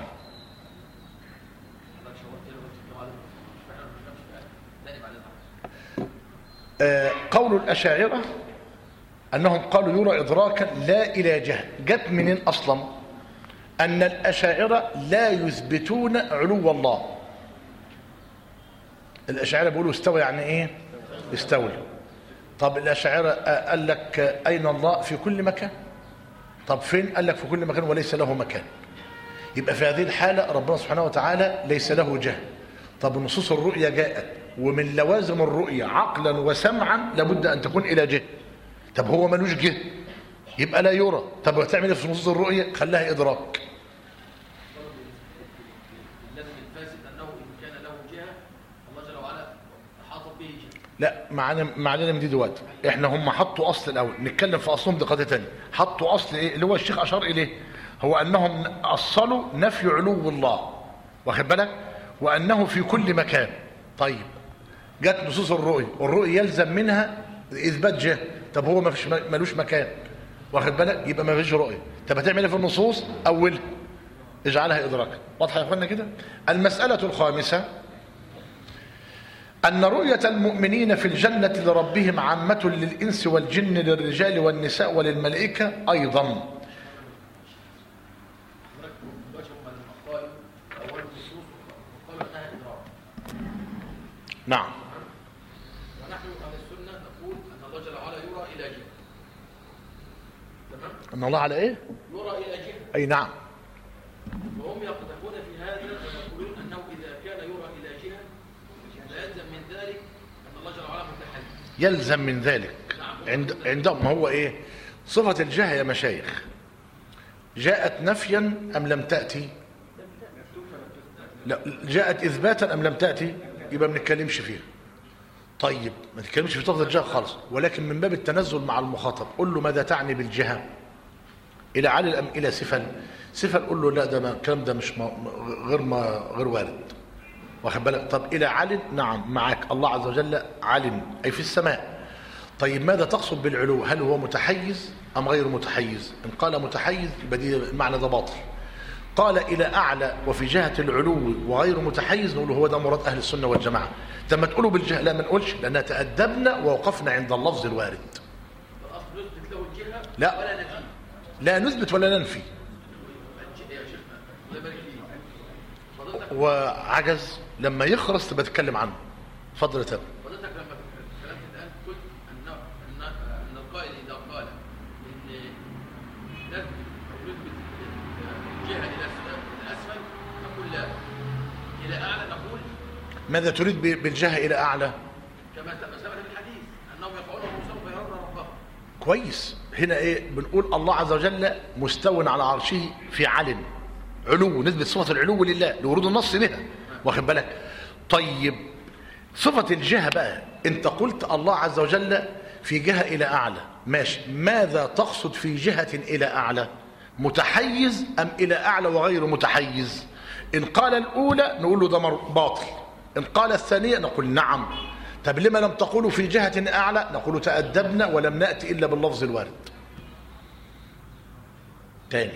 [SPEAKER 1] آه قول الأشاعرة أنهم قالوا يرى إدراكا لا إلى جهة، جت منين أصلا؟ أن الأشاعرة لا يثبتون علو الله. الأشاعرة بيقولوا استوى يعني إيه؟ استولى. طب الأشاعرة قال لك أين الله؟ في كل مكان. طب فين؟ قال لك في كل مكان وليس له مكان. يبقى في هذه الحالة ربنا سبحانه وتعالى ليس له جهة. طب نصوص الرؤية جاءت، ومن لوازم الرؤية عقلا وسمعا لابد أن تكون إلى جهة. طب هو ملوش جهة يبقى لا يرى. طب هتعمل ايه في نصوص الرؤية؟ خلاها إدراك.
[SPEAKER 4] الذي الفاسد أنه إن كان له جهة الله جل وعلا أحاط به جهة.
[SPEAKER 1] لا معنا معنا من دي دلوقتي. احنا هم حطوا أصل الأول، نتكلم في أصلهم دقيقة تانية. حطوا أصل إيه اللي هو الشيخ أشار إليه، هو أنهم أصلوا نفي علو الله، واخد بالك، وأنه في كل مكان. طيب جت نصوص الرؤية، والرؤية يلزم منها إثبات جهة. طب هو ما فيش ملوش مكان، واخد بالك، يبقى ما فيش رؤية. طب هتعمل ايه في النصوص؟ أول اجعلها إدراكا. واضحة يا اخوانا كده؟ المسألة الخامسة أن رؤية المؤمنين في الجنة لربهم عامة للإنس والجن للرجال والنساء وللملائكة أيضا. نعم.
[SPEAKER 4] ونحن أهل السنة نقول أن الله جل وعلا يرى إلى جهة. تمام؟
[SPEAKER 1] أن الله على إيه؟
[SPEAKER 4] يرى إلى جهة.
[SPEAKER 1] أي نعم.
[SPEAKER 4] وهم يقدحون في هذا ويقولون أنه إذا كان يرى إلى جهة لا يلزم من ذلك أن الله جل وعلا متحدث.
[SPEAKER 1] يلزم من ذلك عند عندهم هو إيه؟ صفة الجهة يا مشايخ جاءت نفيا أم لم تأتي؟ لا، جاءت إثباتا أم لم تأتي؟ يبقى ما نتكلمش فيها. طيب ما نتكلمش في لفظ الجهة خالص، ولكن من باب التنزل مع المخاطب قل له ماذا تعني بالجهة؟ إلى علل أم إلى سفل؟ سفل قل له لا ده ما الكلام ده مش ما غير ما غير وارد، واخد بالك. طب إلى علل؟ نعم معك، الله عز وجل علم أي في السماء. طيب ماذا تقصد بالعلو؟ هل هو متحيز أم غير متحيز؟ إن قال متحيز يبقى دي المعنى ده باطل. قال إلى أعلى وفي جهة العلو وغير متحيز نقول هو ده مراد أهل السنة والجماعة. لما تقولوا بالجهة لا ما نقولش، لأننا تأدبنا ووقفنا عند اللفظ الوارد.
[SPEAKER 4] الأصل نثبت له الجهة
[SPEAKER 1] لا
[SPEAKER 4] ولا نفي.
[SPEAKER 1] لا نثبت ولا ننفي.
[SPEAKER 4] يا شيخنا الله يبارك فيك. فضلتك
[SPEAKER 1] وعجز لما يخرس تبقى تتكلم عنه. اتفضل يا تامر.
[SPEAKER 4] فضلتك لما كلامك الآن قلت أن أن أن القائل إذا قال إن نثبت أو نثبت الجهة إلى الأسفل نقول لا، إلى أعلى نقول
[SPEAKER 1] ماذا تريد بالجهة إلى أعلى؟
[SPEAKER 4] كما ثبت في الحديث أنهم يقعون سوف يرون ربهم.
[SPEAKER 1] كويس. هنا إيه بنقول؟ الله عز وجل مستو على عرشه في علم، علو، نثبت صفة العلو لله لورود النص بها، واخد بالك. طيب صفة الجهة بقى أنت قلت الله عز وجل في جهة إلى أعلى، ماشي. ماذا تقصد في جهة إلى أعلى؟ متحيز أم إلى أعلى وغير متحيز؟ إن قال الأولى نقول له ده باطل، إن قال الثانية نقول نعم. طب لما لم تقولوا في جهة أعلى؟ نقول تأدبنا ولم نأتي إلا باللفظ الوارد. تاني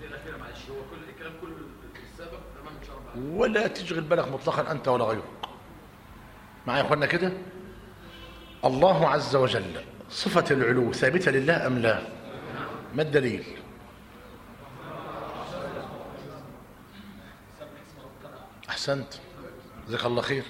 [SPEAKER 1] ولا تشغل بالك مطلقا أنت ولا غيرك. معايا يا أخوانا كده؟ الله عز وجل صفة العلو ثابتة لله أم لا؟ ما الدليل؟ أحسنت جزاك الله خير.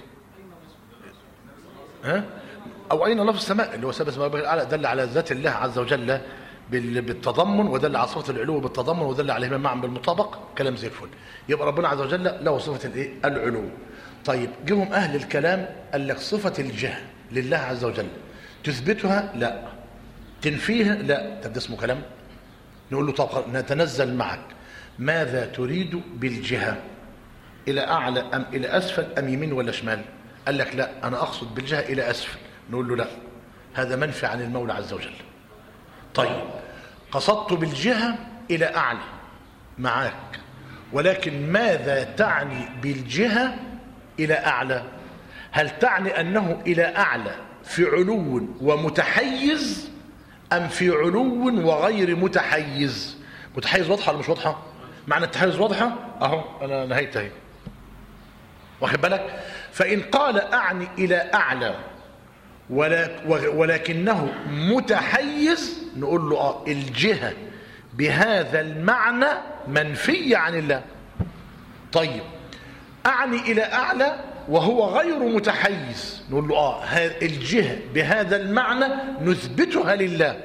[SPEAKER 1] ها؟ أو أين الله في السماء اللي هو سبب السماء الأعلى، دل على ذات الله عز وجل بالتضمن، ودل على صفة العلو بالتضمن، ودل عليهما معا بالمطابق. كلام زي الفل. يبقى ربنا عز وجل له صفة الايه؟ العلو. طيب جيهم أهل الكلام قال لك صفة الجهة لله عز وجل تثبتها؟ لا. تنفيها؟ لا. طب ده اسمه كلام؟ نقول له طب نتنزل معك، ماذا تريد بالجهة؟ إلى أعلى أم إلى أسفل أم يمين ولا شمال؟ قال لك لا أنا أقصد بالجهة إلى أسفل. نقول له لا، هذا منفي عن المولى عز وجل. طيب قصدت بالجهة إلى أعلى معاك، ولكن ماذا تعني بالجهة إلى أعلى؟ هل تعني أنه إلى أعلى في علو ومتحيز أم في علو وغير متحيز؟ متحيز واضحة ولا مش واضحة؟ معنى التحيز واضحة أهو أنا نهيت أهي، واخد بالك. فإن قال أعني إلى أعلى ولكنه متحيز نقول له اه الجهة بهذا المعنى منفية عن الله. طيب أعني إلى أعلى وهو غير متحيز نقول له اه الجهة بهذا المعنى نثبتها لله.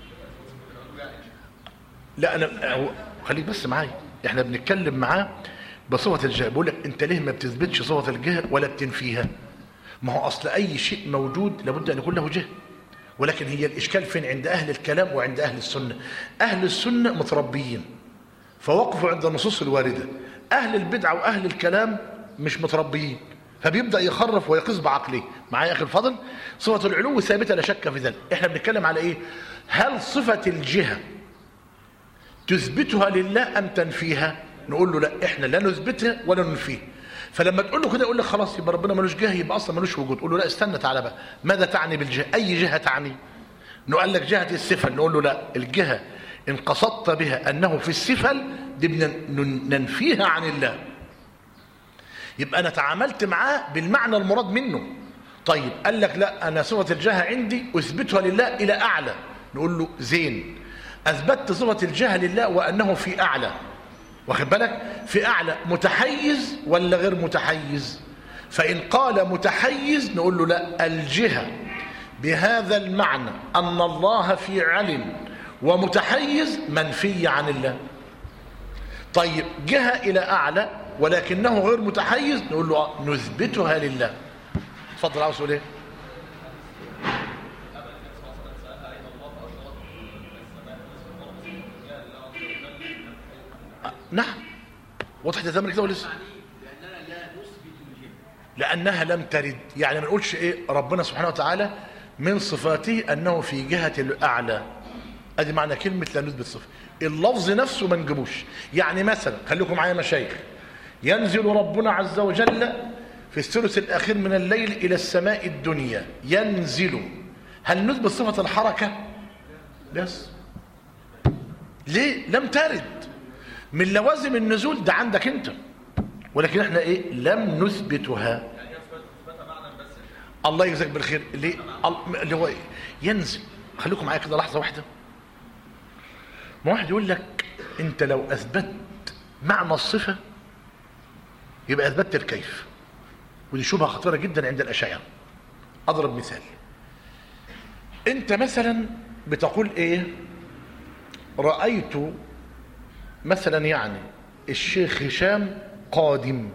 [SPEAKER 1] لا أنا خليك بس معايا، احنا بنتكلم معاه بصفة الجهة. بقول لك انت ليه ما بتثبتش صفة الجهة ولا بتنفيها؟ ما هو أصل أي شيء موجود لابد أن يكون له جهة، ولكن هي الإشكال فين؟ عند أهل الكلام وعند أهل السنة. أهل السنة متربيين فوقفوا عند النصوص الواردة، أهل البدعة وأهل الكلام مش متربيين فبيبدأ يخرف ويقيس بعقله. معايا يا أخي الفضل؟ صفة العلو ثابتة لا شك في ذلك. احنا بنتكلم على إيه؟ هل صفة الجهة تثبتها لله أم تنفيها؟ نقول له لا، احنا لا نثبتها ولا ننفيها. فلما تقول له كده يقول لك خلاص يبقى ربنا ملوش جهه، يبقى اصلا ملوش وجود. قول له لا استنى تعالى بقى، ماذا تعني بالجهه؟ اي جهه تعني؟ نقول لك جهه السفل، نقول له لا، الجهه ان قصدت بها انه في السفل دي ننفيها عن الله. يبقى انا تعاملت معاه بالمعنى المراد منه. طيب قال لك لا انا صفه الجهه عندي اثبتها لله الى اعلى، نقول له زين، اثبتت صفه الجهه لله وانه في اعلى، واخد بالك؟ في اعلى متحيز ولا غير متحيز؟ فان قال متحيز نقول له لا، الجهه بهذا المعنى ان الله في علم ومتحيز منفي عن الله. طيب جهه الى اعلى ولكنه غير متحيز نقول له اه نثبتها لله. اتفضل عاوز تقول ايه؟ نعم وضحت تمام كده ولا لسه؟
[SPEAKER 4] لأننا لا نثبت الجهة،
[SPEAKER 1] لأنها لم ترد. يعني ما نقولش ايه ربنا سبحانه وتعالى من صفاته أنه في جهة الأعلى، ادي معنى كلمة لا نثبت صفة. اللفظ نفسه ما نجيبوش. يعني مثلا خليكم معايا مشايخ، ينزل ربنا عز وجل في الثلث الأخير من الليل إلى السماء الدنيا، ينزل، هل نثبت صفة الحركة؟ بس ليه؟ لم ترد. من لوازم النزول ده عندك انت، ولكن احنا ايه لم نثبتها. الله يجزاك بالخير. ليه؟ اللي هو ينزل. خليكم معايا كده لحظه واحده. ما واحد يقول لك انت لو اثبت معنى الصفه يبقى اثبتت الكيف، ودي شبهه خطيره جدا عند الاشاعره. اضرب مثال، انت مثلا بتقول ايه؟ رايت مثلا يعني الشيخ هشام قادم،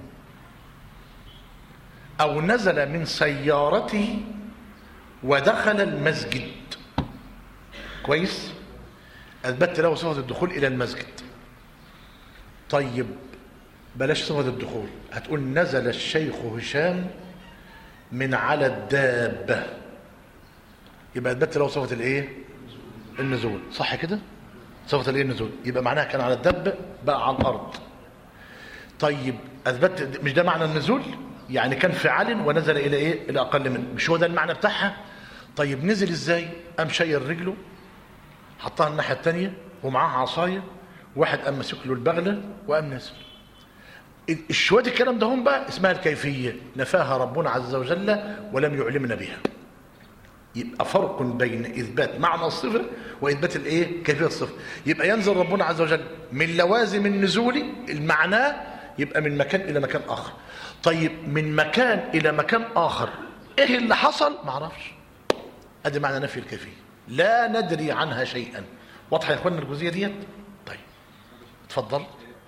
[SPEAKER 1] او نزل من سيارته ودخل المسجد. كويس؟ اثبتت له صفه الدخول الى المسجد. طيب بلاش صفه الدخول، هتقول نزل الشيخ هشام من على الدابه، يبقى اثبتت له صفه الايه؟ النزول. صح كده؟ صفة الايه؟ النزول. يبقى معناها كان على الدب بقى على الارض. طيب اثبت مش ده معنى النزول؟ يعني كان فعال ونزل الى ايه؟ الى اقل منه. مش هو ده المعنى بتاعها؟ طيب نزل ازاي؟ قام شايل رجله حطها الناحيه الثانيه ومعاه عصايه، واحد قام ماسك له البغله وقام نازل. الشويه الكلام ده هم بقى اسمها الكيفيه، نفاها ربنا عز وجل ولم يعلمنا بها. يبقى فرق بين اثبات معنى الصفه واثبات الايه؟ كيفيه الصفه. يبقى ينزل ربنا عز وجل من لوازم النزول المعنى، يبقى من مكان الى مكان اخر. طيب من مكان الى مكان اخر ايه اللي حصل؟ ما اعرفش. ادي معنى نفي الكيفيه، لا ندري عنها شيئا. واضحه يا اخوانا الجزئيه ديت؟ طيب اتفضل.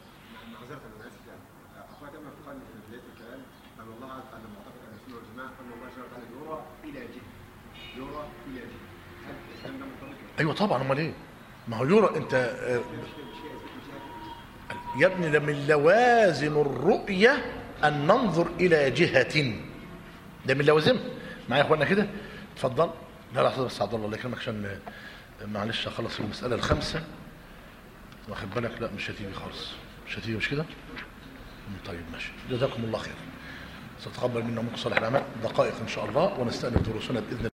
[SPEAKER 1] ايوه طبعا، امال ايه؟ ما هو يرى انت يا ابني ده من لوازم الرؤيه ان ننظر الى جهه، ده من لوازمها. معايا يا اخوانا كده؟ اتفضل. لا لحظه بس عبد الله الله يكرمك عشان معلش اخلص المساله الخامسه، واخد بالك؟ لا مش هتيجي خالص، مش هتيجي مش كده؟ طيب ماشي، جزاكم الله خير. ستقبل منا ومنكم صالح الاعمال. دقائق ان شاء الله ونستأنف دروسنا باذن الله.